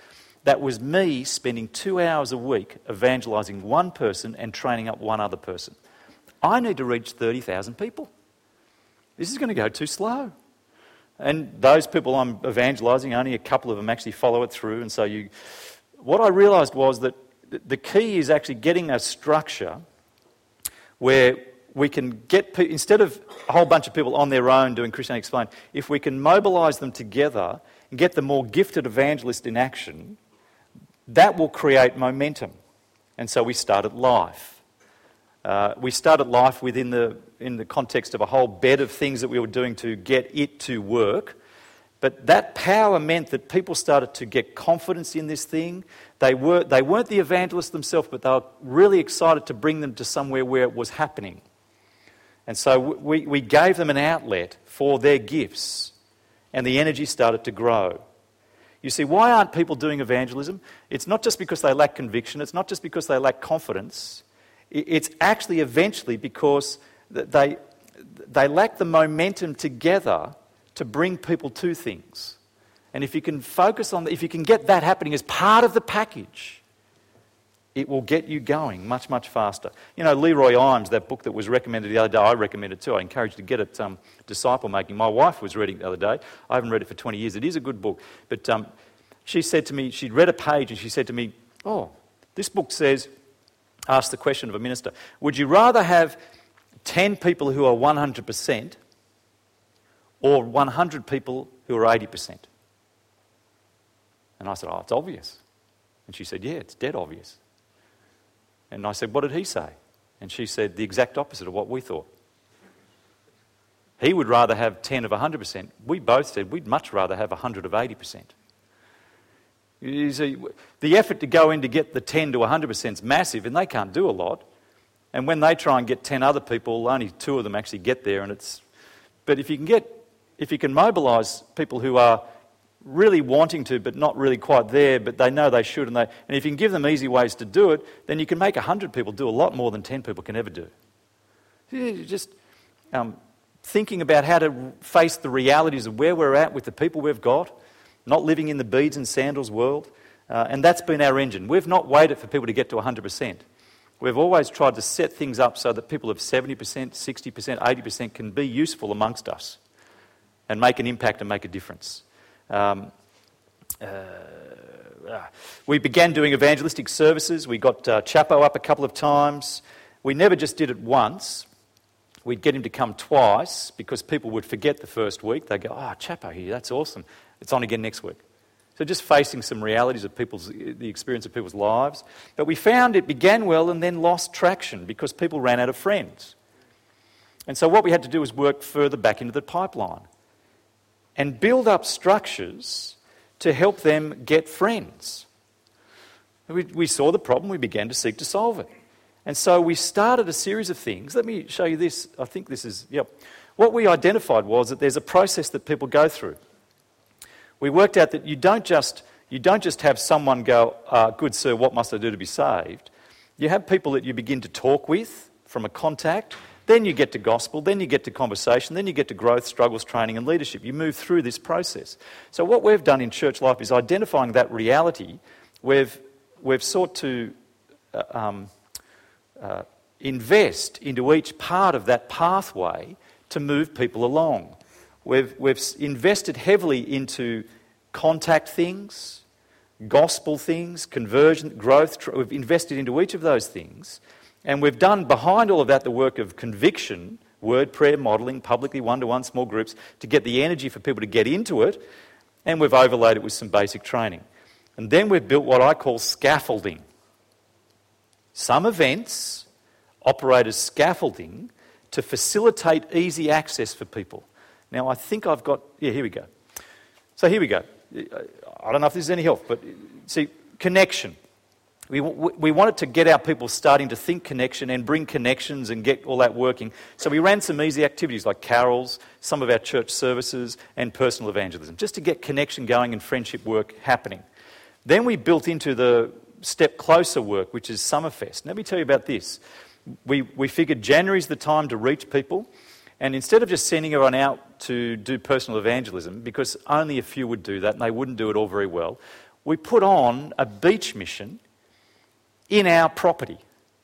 that was me spending two hours a week evangelising one person and training up one other person. I need to reach thirty thousand people. This is going to go too slow. And those people I'm evangelising, only a couple of them actually follow it through. And so you, what I realised was that the key is actually getting a structure where we can get, pe- instead of a whole bunch of people on their own doing Christianity Explained, if we can mobilise them together and get the more gifted evangelist in action, that will create momentum. And so we started Life. Uh, we started Life within the in the context of a whole bed of things that we were doing to get it to work. But that power meant that people started to get confidence in this thing. They, were, they weren't the evangelists themselves, but they were really excited to bring them to somewhere where it was happening. And so we, we gave them an outlet for their gifts, and the energy started to grow. You see, why aren't people doing evangelism? It's not just because they lack conviction. It's not just because they lack confidence. It's actually eventually because they, they lack the momentum together to bring people to things. And if you can focus on, if you can get that happening as part of the package, it will get you going much, much faster. You know, Leroy Imes, that book that was recommended the other day, I recommended too. I encourage you to get it, um, Disciple Making. My wife was reading it the other day. I haven't read it for twenty years. It is a good book. But um, she said to me, she'd read a page and she said to me, oh, this book says, ask the question of a minister, would you rather have ten people who are one hundred percent or one hundred people who are eighty percent? And I said, oh, it's obvious. And she said, yeah, it's dead obvious. And I said, what did he say? And she said, the exact opposite of what we thought. He would rather have ten of one hundred percent. We both said we'd much rather have one hundred of eighty percent. You see, the effort to go in to get the ten to one hundred percent is massive, and they can't do a lot. And when they try and get ten other people, only two of them actually get there. And it's, but if you can get, if you can mobilise people who are really wanting to, but not really quite there, but they know they should, and they, and if you can give them easy ways to do it, then you can make a hundred people do a lot more than ten people can ever do. Just um, thinking about how to face the realities of where we're at with the people we've got, not living in the beads and sandals world, uh, and that's been our engine. We've not waited for people to get to one hundred percent. We've always tried to set things up so that people of seventy percent, sixty percent, eighty percent can be useful amongst us and make an impact and make a difference. Um, uh, we began doing evangelistic services. We got uh, Chapo up a couple of times. We never just did it once. We'd get him to come twice because people would forget the first week. They'd go, oh, Chapo here, that's awesome. It's on again next week. So just facing some realities of people's, the experience of people's lives. But we found it began well and then lost traction because people ran out of friends. And so what we had to do was work further back into the pipeline and build up structures to help them get friends. We, we saw the problem, we began to seek to solve it. And so we started a series of things. Let me show you this. I think this is, yep. What we identified was that there's a process that people go through. We worked out that you don't just you don't just have someone go, uh, good sir, what must I do to be saved? You have people that you begin to talk with from a contact, then you get to gospel, then you get to conversation, then you get to growth, struggles, training and leadership. You move through this process. So what we've done in church life is identifying that reality. We've, we've sought to uh, um, uh, invest into each part of that pathway to move people along. We've, we've invested heavily into contact things, gospel things, conversion, growth. We've invested into each of those things. And we've done behind all of that the work of conviction, word prayer, modelling, publicly, one-to-one, small groups, to get the energy for people to get into it. And we've overlaid it with some basic training. And then we've built what I call scaffolding. Some events operate as scaffolding to facilitate easy access for people. Now, I think I've got... Yeah, here we go. So here we go. I don't know if this is any help, but see, connection. We, we wanted to get our people starting to think connection and bring connections and get all that working. So we ran some easy activities like carols, some of our church services and personal evangelism, just to get connection going and friendship work happening. Then we built into the step closer work, which is Summerfest. Let me tell you about this. We, we figured January's the time to reach people. And instead of just sending everyone out to do personal evangelism, because only a few would do that and they wouldn't do it all very well, we put on a beach mission in our property.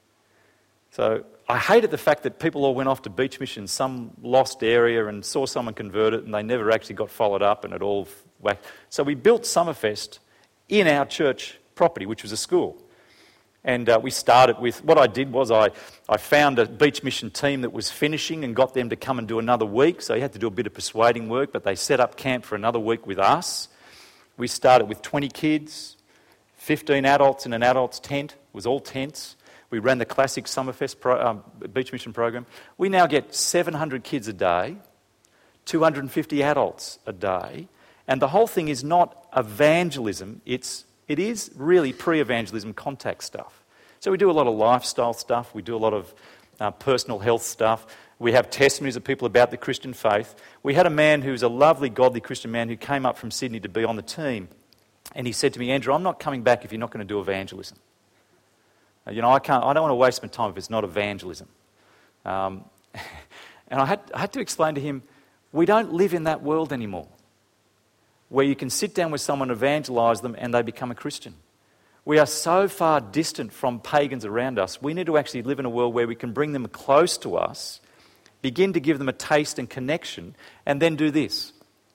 So I hated the fact that people all went off to beach missions, some lost area, and saw someone convert it, and they never actually got followed up, and it all whacked. So we built Summerfest in our church property, which was a school. And uh, we started with, what I did was I, I found a beach mission team that was finishing and got them to come and do another week. So you had to do a bit of persuading work, but they set up camp for another week with us. We started with twenty kids, fifteen adults in an adult's tent. It was all tents. We ran the classic Summerfest pro, um, beach mission program. We now get seven hundred kids a day, two hundred fifty adults a day. And the whole thing is not evangelism, it's It is really pre-evangelism contact stuff. So we do a lot of lifestyle stuff. We do a lot of uh, personal health stuff. We have testimonies of people about the Christian faith. We had a man who's a lovely, godly Christian man who came up from Sydney to be on the team. And he said to me, Andrew, I'm not coming back if you're not going to do evangelism. Uh, you know, I can't. I don't want to waste my time if it's not evangelism. Um, and I had, I had to explain to him, we don't live in that world anymore, where you can sit down with someone, evangelise them, and they become a Christian. We are so far distant from pagans around us. We need to actually live in a world where we can bring them close to us, begin to give them a taste and connection, and then do this.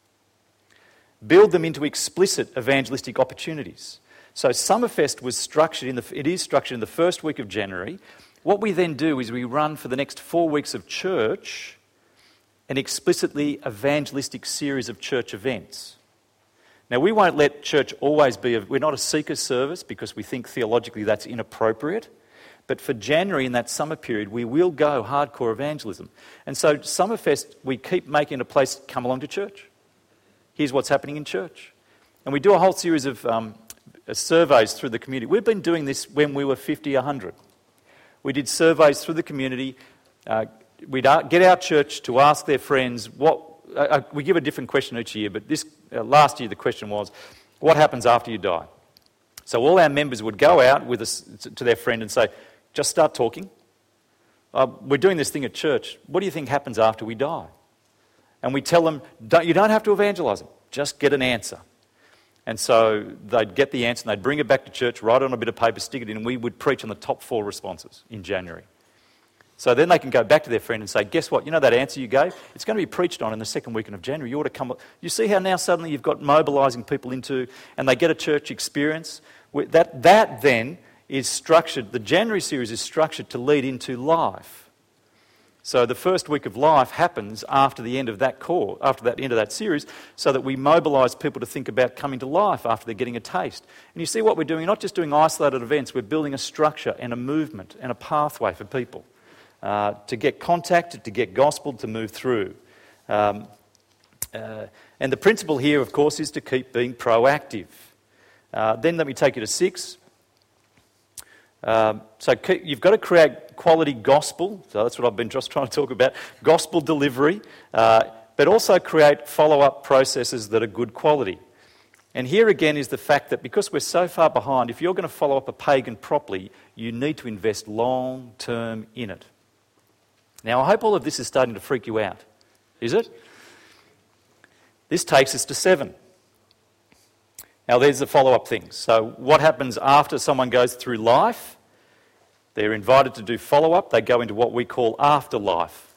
Build them into explicit evangelistic opportunities. So Summerfest was structured in the, it is structured in the first week of January. What we then do is we run for the next four weeks of church an explicitly evangelistic series of church events. Now, we won't let church always be, a, we're not a seeker service because we think theologically that's inappropriate. But for January, in that summer period, we will go hardcore evangelism. And so Summerfest, we keep making it a place, come along to church. Here's what's happening in church. And we do a whole series of um, surveys through the community. We've been doing this when we were fifty, one hundred. We did surveys through the community. Uh, we'd get our church to ask their friends what, uh, we give a different question each year, but this uh, last year the question was, what happens after you die? So all our members would go out with us to their friend and say, just start talking. Uh, we're doing this thing at church. What do you think happens after we die? And we tell them, don't, you don't have to evangelise them. Just get an answer. And so they'd get the answer and they'd bring it back to church, write it on a bit of paper, stick it in, and we would preach on the top four responses in January. So then they can go back to their friend and say, guess what, you know that answer you gave? It's going to be preached on in the second weekend of January. You ought to come. You see how now suddenly you've got mobilising people into, and they get a church experience? That, that then is structured, the January series is structured to lead into life. So the first week of life happens after the end of that core, after that end of that series, so that we mobilise people to think about coming to life after they're getting a taste. And you see what we're doing, we're not just doing isolated events, we're building a structure and a movement and a pathway for people uh, to get contacted, to get gospel, to move through. Um, uh, and the principle here, of course, is to keep being proactive. Uh, then let me take you to six. Um, so you've got to create quality gospel, so that's what I've been just trying to talk about, gospel delivery, uh, but also create follow-up processes that are good quality. And here again is the fact that because we're so far behind, if you're going to follow up a pagan properly, you need to invest long-term in it. Now, I hope all of this is starting to freak you out. Is it? This takes us to seven. Now, there's the follow-up things. So what happens after someone goes through life? They're invited to do follow-up. They go into what we call afterlife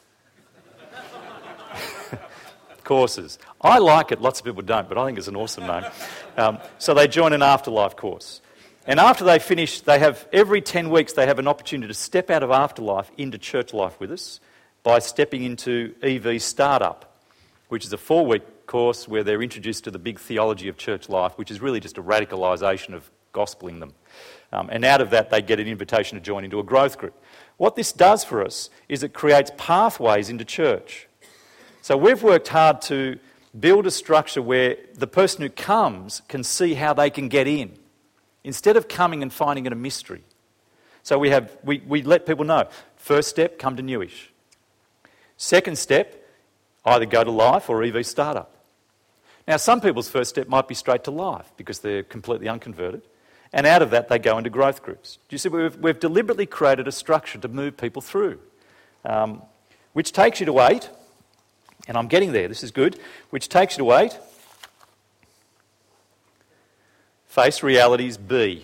courses. I like it. Lots of people don't, but I think it's an awesome name. Um, so they join an afterlife course. And after they finish, they have every ten weeks, they have an opportunity to step out of afterlife into church life with us by stepping into E V Startup, which is a four-week course where they're introduced to the big theology of church life, which is really just a radicalisation of gospeling them. Um, and out of that, they get an invitation to join into a growth group. What this does for us is it creates pathways into church. So we've worked hard to build a structure where the person who comes can see how they can get in, instead of coming and finding it a mystery. So we have we, we let people know, first step, come to Newish. Second step, either go to Life or E V Startup. Now, some people's first step might be straight to Life because they're completely unconverted. And out of that, they go into growth groups. Do you see, we've, we've deliberately created a structure to move people through, um, which takes you to eight, and I'm getting there, this is good, which takes you to eight. Face realities B.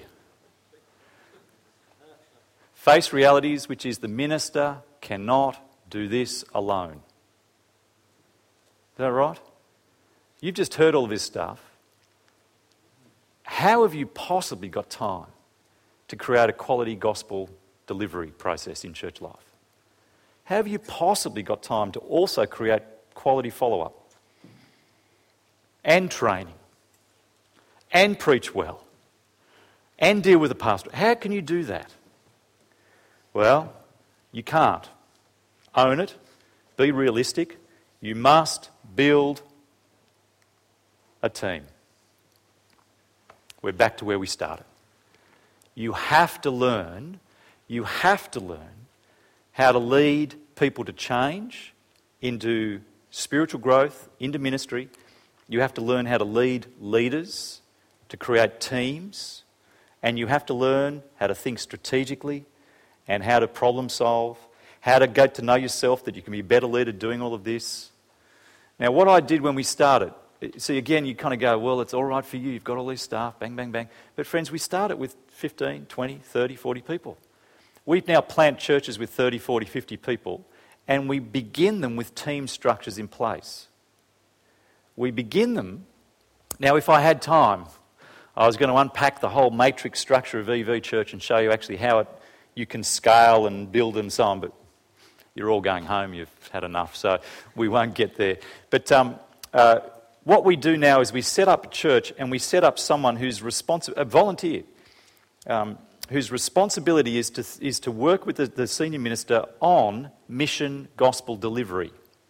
Face realities, which is the minister cannot do this alone. Is that right? You've just heard all this stuff. How have you possibly got time to create a quality gospel delivery process in church life? How have you possibly got time to also create quality follow-up and training and preach well and deal with the pastor? How can you do that? Well, you can't. Own it. Be realistic. You must build a team. We're back to where we started. You have to learn, you have to learn how to lead people to change, into spiritual growth, into ministry. You have to learn how to lead leaders, to create teams, and you have to learn how to think strategically and how to problem solve, how to get to know yourself, that you can be a better leader doing all of this. Now, what I did when we started, see, again, you kind of go, well, it's all right for you, you've got all these staff, bang, bang, bang. But friends, we started with fifteen, twenty, thirty, forty people. We've now planted churches with thirty, forty, fifty people, and we begin them with team structures in place. We begin them. Now, if I had time, I was going to unpack the whole matrix structure of E V Church and show you actually how it, you can scale and build and so on, but you're all going home, you've had enough, so we won't get there. But um, uh, what we do now is we set up a church and we set up someone who's responsible, a volunteer, um, whose responsibility is to is to work with the, the senior minister on mission gospel delivery.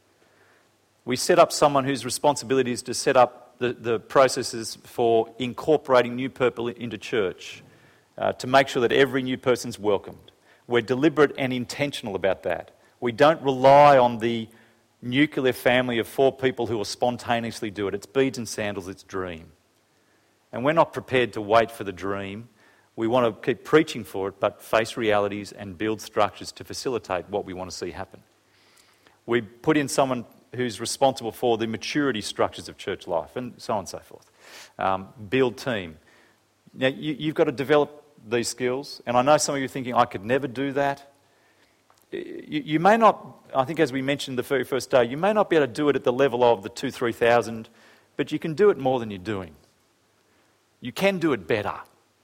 We set up someone whose responsibility is to set up the, the processes for incorporating new people into church, uh, to make sure that every new person's welcomed. We're deliberate and intentional about that. We don't rely on the nuclear family of four people who will spontaneously do it. It's beads and sandals, it's dream. And we're not prepared to wait for the dream. We want to keep preaching for it, but face realities and build structures to facilitate what we want to see happen. We put in someone who's responsible for the maturity structures of church life, and so on and so forth. Um, build team. Now, you, you've got to develop these skills, and I know some of you are thinking, I could never do that. You, you may not, I think as we mentioned the very first day, you may not be able to do it at the level of the two, three thousand, but you can do it more than you're doing. You can do it better.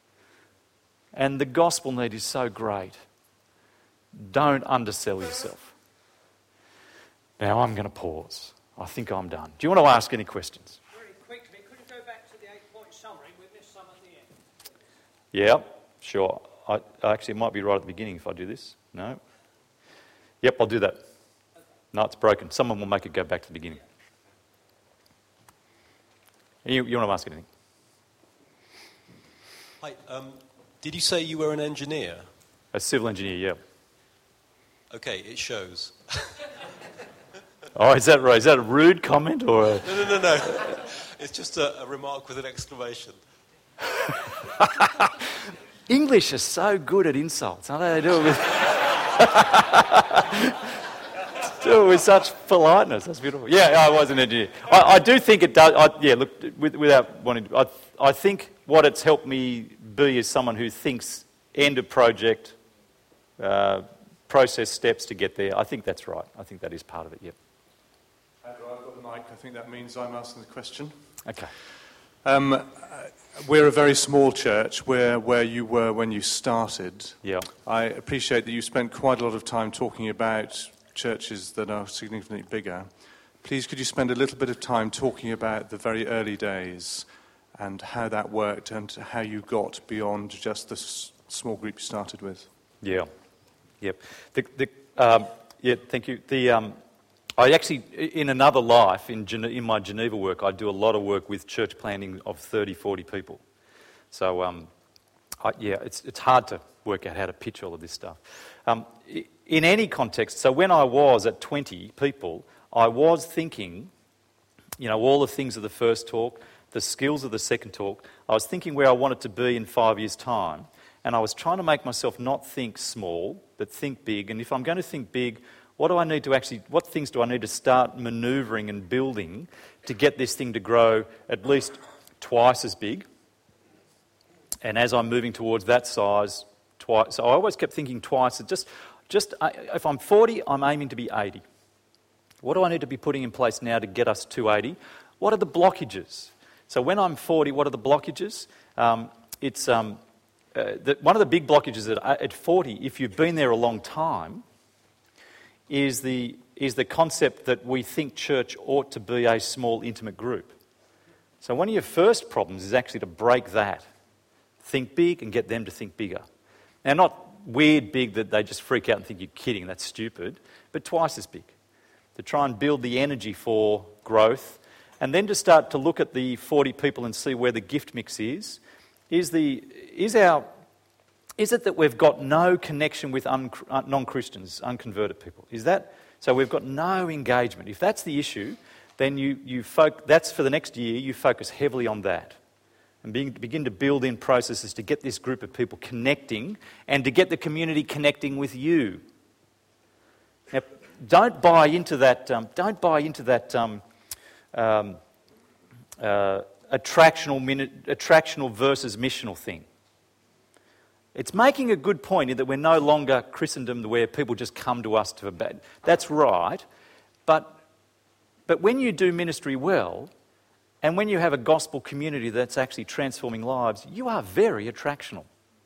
And the gospel need is so great. Don't undersell yourself. Now I'm going to pause. I think I'm done. Do you want to ask any questions? Very quickly, could you go back to the eight-point summary? We missed some at the end. Yeah, sure. I, actually, it might be right at the beginning if I do this. No? Yep, I'll do that. No, it's broken. Someone will make it go back to the beginning. You, you want to ask anything? Hi. Um, did you say you were an engineer? A civil engineer, yeah. Okay, it shows. Oh, is that right? Is that a rude comment or a... No, no, no, no. It's just a, a remark with an exclamation. English is so good at insults, aren't they? They do it with... do it with such politeness. That's beautiful. Yeah, I was an engineer. I, I do think it does... I, yeah, look, with, without wanting to... I, I think what it's helped me be is someone who thinks end of project, uh, process steps to get there. I think that's right. I think that is part of it, yep. Andrew, I've got the mic. I think that means I'm asking the question. Okay. Um, uh, we're a very small church, where where you were when you started. Yeah. I appreciate that you spent quite a lot of time talking about churches that are significantly bigger. Please, could you spend a little bit of time talking about the very early days and how that worked and how you got beyond just the s- small group you started with? Yeah. Yep. The, the, um, yeah, thank you. The... Um, I actually, in another life, in, Gene- in my Geneva work, I do a lot of work with church planting of thirty, forty people. So, um, I, yeah, it's it's hard to work out how to pitch all of this stuff. Um, in any context, so when I was at twenty people, I was thinking, you know, all the things of the first talk, the skills of the second talk. I was thinking where I wanted to be in five years' time, and I was trying to make myself not think small, but think big. And if I'm going to think big, what do I need to actually, what things do I need to start manoeuvring and building to get this thing to grow at least twice as big? And as I'm moving towards that size, twice, so I always kept thinking twice. Just, just uh, if I'm forty, I'm aiming to be eighty. What do I need to be putting in place now to get us to eighty? What are the blockages? So when I'm forty, what are the blockages? Um, it's um, uh, the, one of the big blockages at, at forty, if you've been there a long time, is the is the concept that we think church ought to be a small, intimate group. So one of your first problems is actually to break that. Think big and get them to think bigger. Now, not weird big that they just freak out and think you're kidding, that's stupid, but twice as big. To try and build the energy for growth, and then to start to look at the forty people and see where the gift mix is. Is the is our is it that we've got no connection with un, non-Christians, unconverted people? Is that so? We've got no engagement. If that's the issue, then you you folk, that's for the next year. You focus heavily on that, and begin, begin to build in processes to get this group of people connecting, and to get the community connecting with you. Now, don't buy into that. Um, don't buy into that. Um, um, uh, attractional, attractional versus missional thing. It's making a good point in that we're no longer Christendom where people just come to us to a bad. That's right, but but when you do ministry well, and when you have a gospel community that's actually transforming lives, you are very attractional.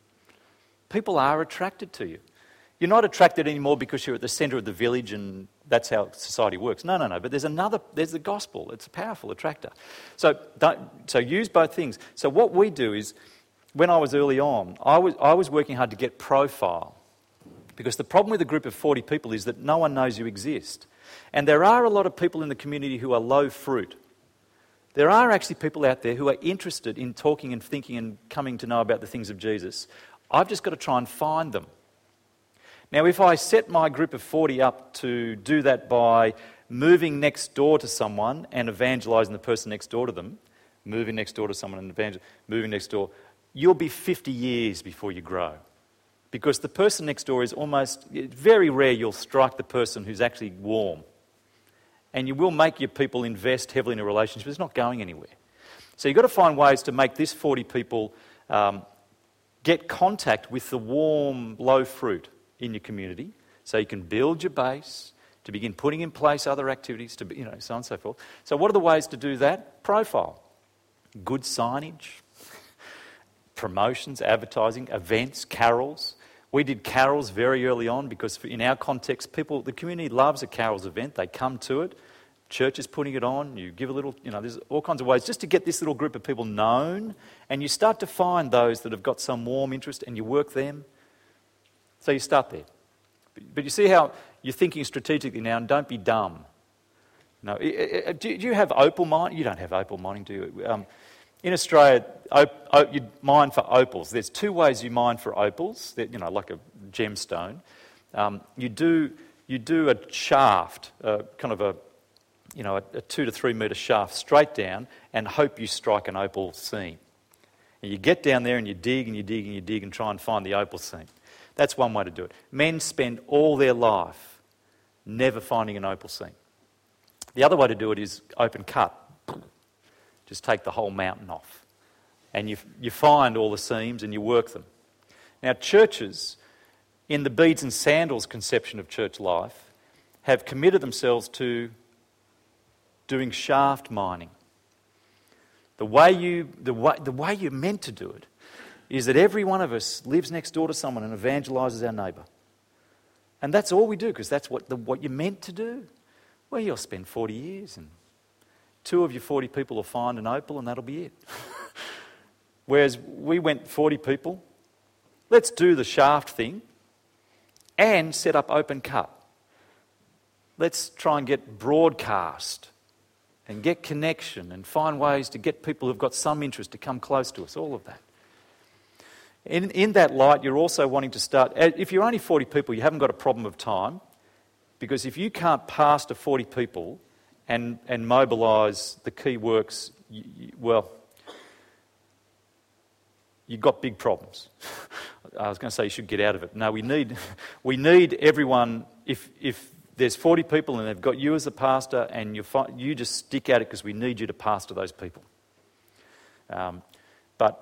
People are attracted to you. You're not attracted anymore because you're at the centre of the village and that's how society works. No, no, no. But there's another, there's the gospel. It's a powerful attractor. So don't, so use both things. So what we do is, when I was early on, I was, I was working hard to get profile. Because the problem with a group of forty people is that no one knows you exist. And there are a lot of people in the community who are low fruit. There are actually people out there who are interested in talking and thinking and coming to know about the things of Jesus. I've just got to try and find them. Now, if I set my group of forty up to do that by moving next door to someone and evangelising the person next door to them, moving next door to someone and evangel- moving next door, you'll be fifty years before you grow. Because the person next door is almost, very rare you'll strike the person who's actually warm. And you will make your people invest heavily in a relationship, but it's not going anywhere. So you've got to find ways to make this forty people um, get contact with the warm, low fruit in your community, so you can build your base, to begin putting in place other activities, to you know, so on and so forth. So what are the ways to do that? Profile. Good signage, promotions, advertising, events, carols. We did carols very early on because in our context, people, the community loves a carols event. They come to it. Church is putting it on. You give a little, you know, there's all kinds of ways just to get this little group of people known, and you start to find those that have got some warm interest and you work them. So you start there. But you see how you're thinking strategically now, and don't be dumb. No, do you have opal mining? You don't have opal mining, do you? Um, in Australia, op- op- you mine for opals. There's two ways you mine for opals, that, you know, like a gemstone. Um, you do you do a shaft, uh, kind of a you know a, a two to three metre shaft straight down, and hope you strike an opal seam. And you get down there and you dig and you dig and you dig and try and find the opal seam. That's one way to do it. Men spend all their life never finding an opal seam. The other way to do it is open cut. Just take the whole mountain off. And you, you find all the seams and you work them. Now, churches, in the beads and sandals conception of church life, have committed themselves to doing shaft mining. The way you, the way, the way you're meant to do it is that every one of us lives next door to someone and evangelises our neighbour. And that's all we do, because that's what the, what you're meant to do. Well, you'll spend forty years and two of your forty people will find an opal and that'll be it. Whereas we went forty people, let's do the shaft thing and set up open cut. Let's try and get broadcast and get connection and find ways to get people who've got some interest to come close to us, all of that. In, in that light, you're also wanting to start, if you're only forty people, you haven't got a problem of time, because if you can't pastor forty people and, and mobilise the key works, you, you, well, you've got big problems. I was going to say you should get out of it. No, we need we need everyone, if if there's forty people and they've got you as a pastor and you you just stick at it because we need you to pastor those people. Um, but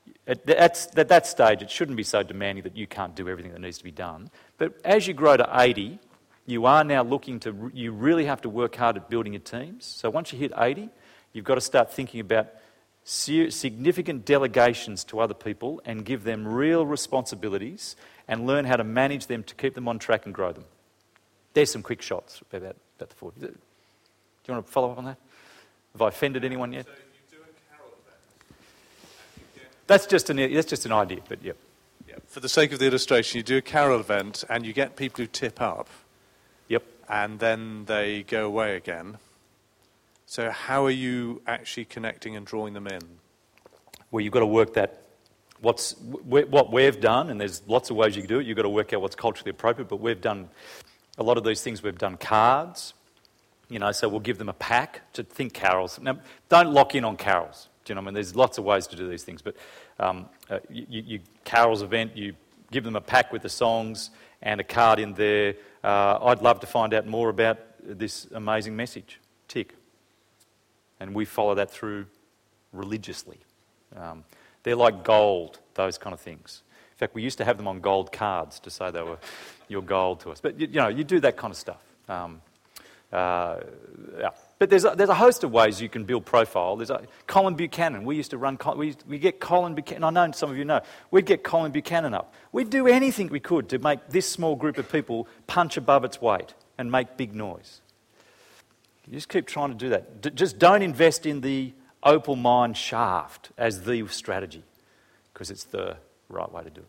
At, that's, at that stage, it shouldn't be so demanding that you can't do everything that needs to be done. But as you grow to eighty, you are now looking to, you really have to work hard at building your teams. So once you hit eighty, you've got to start thinking about significant delegations to other people and give them real responsibilities and learn how to manage them to keep them on track and grow them. There's some quick shots about, about the forward. Do you want to follow up on that? Have I offended anyone yet? So you do a carol event. And you get... That's just an that's just an idea, but yeah. yeah. For the sake of the illustration, you do a carol event and you get people who tip up. Yep. And then they go away again. So how are you actually connecting and drawing them in? Well, you've got to work that. What's what we've done, and there's lots of ways you can do it. You've got to work out what's culturally appropriate. But we've done a lot of these things. We've done cards, you know. So we'll give them a pack to think carols. Now, don't lock in on carols. Do you know what I mean? There's lots of ways to do these things. But um, uh, you, you carols event, you give them a pack with the songs and a card in there. Uh, I'd love to find out more about this amazing message. Tick. And we follow that through religiously. Um, they're like gold, those kind of things. In fact, we used to have them on gold cards to say they were your gold to us. But, you, you know, you do that kind of stuff. Um, uh, yeah. But there's a, there's a host of ways you can build profile. There's a, Colin Buchanan. We used to run, we used, we get Colin Buchanan. I know some of you know. We'd get Colin Buchanan up. We'd do anything we could to make this small group of people punch above its weight and make big noise. You just keep trying to do that. D- just don't invest in the opal mine shaft as the strategy, because it's the right way to do it.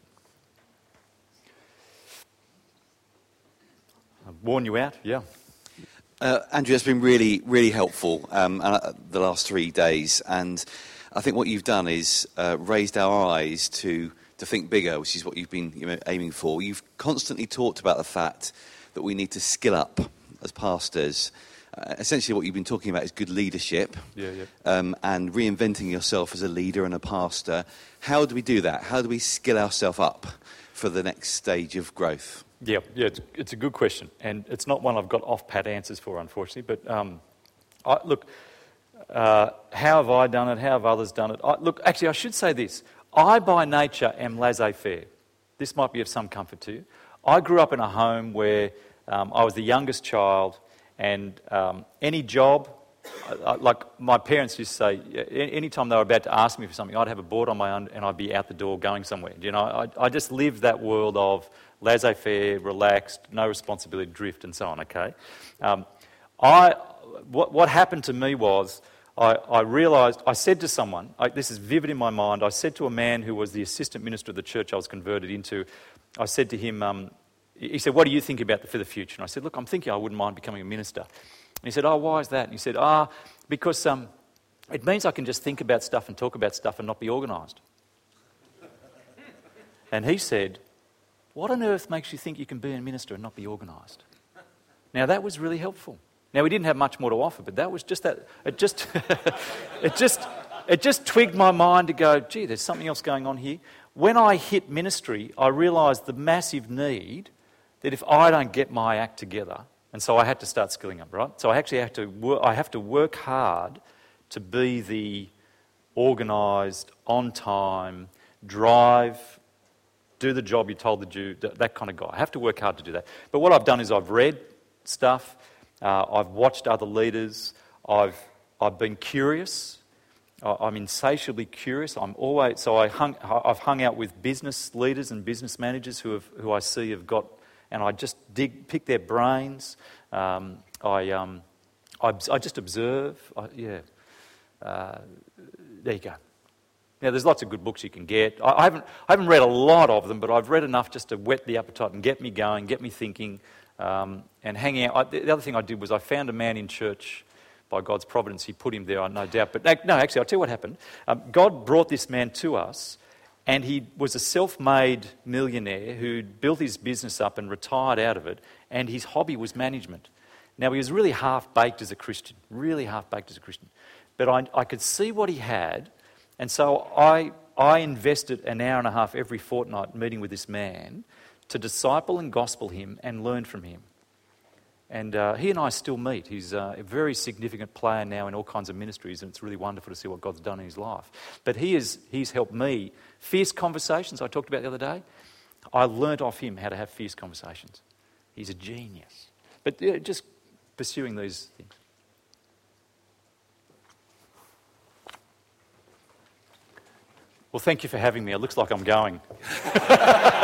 I've worn you out, yeah. Uh, Andrew, that's been really, really helpful um, uh, the last three days, and I think what you've done is uh, raised our eyes to to think bigger, which is what you've been you know, aiming for. You've constantly talked about the fact that we need to skill up as pastors. Uh, essentially what you've been talking about is good leadership yeah, yeah. Um, and reinventing yourself as a leader and a pastor. How do we do that? How do we skill ourselves up for the next stage of growth? Yeah, yeah, it's, it's a good question, and it's not one I've got off-pat answers for, unfortunately. But um, I, look, uh, how have I done it? How have others done it? I, look, actually, I should say this. I, by nature, am laissez-faire. This might be of some comfort to you. I grew up in a home where um, I was the youngest child, and um, any job, uh, like my parents used to say, any time they were about to ask me for something, I'd have a board on my own and I'd be out the door going somewhere. You know, I, I just lived that world of laissez-faire, relaxed, no responsibility, drift, and so on. Okay, um, I what what happened to me was I, I realised I said to someone, I, this is vivid in my mind. I said to a man who was the assistant minister of the church I was converted into. I said to him. Um, He said, what do you think about the, for the future? And I said, look, I'm thinking I wouldn't mind becoming a minister. And he said, oh, why is that? And he said, ah, because um, it means I can just think about stuff and talk about stuff and not be organised. And he said, what on earth makes you think you can be a minister and not be organised? Now, that was really helpful. Now, we didn't have much more to offer, but that was just that, it just, it just, it just twigged my mind to go, gee, there's something else going on here. When I hit ministry, I realised the massive need that if I don't get my act together, and so I had to start skilling up, right? So I actually have to work, I have to work hard to be the organised, on time, drive, do the job you told to do, that kind of guy. I have to work hard to do that. But what I've done is I've read stuff, uh, I've watched other leaders, I've I've been curious. I'm insatiably curious. I'm always so I hung, I've hung out with business leaders and business managers who have who I see have got, and I just dig pick their brains. Um, I, um, I I just observe. I, yeah, uh, there you go. Now there's lots of good books you can get. I, I haven't I haven't read a lot of them, but I've read enough just to whet the appetite and get me going, get me thinking, um, and hanging out. I, the other thing I did was I found a man in church. By God's providence, he put him there, no doubt. But no, actually, I'll tell you what happened. Um, God brought this man to us, and he was a self-made millionaire who'd built his business up and retired out of it, and his hobby was management. Now, he was really half-baked as a Christian, really half-baked as a Christian. But I, I could see what he had, and so I, I invested an hour and a half every fortnight meeting with this man to disciple and gospel him and learn from him. And uh, he and I still meet. He's uh, a very significant player now in all kinds of ministries, and it's really wonderful to see what God's done in his life. But he is, he's helped me. Fierce conversations I talked about the other day, I learnt off him how to have fierce conversations. He's a genius. But yeah, just pursuing these things. Well, thank you for having me. It looks like I'm going.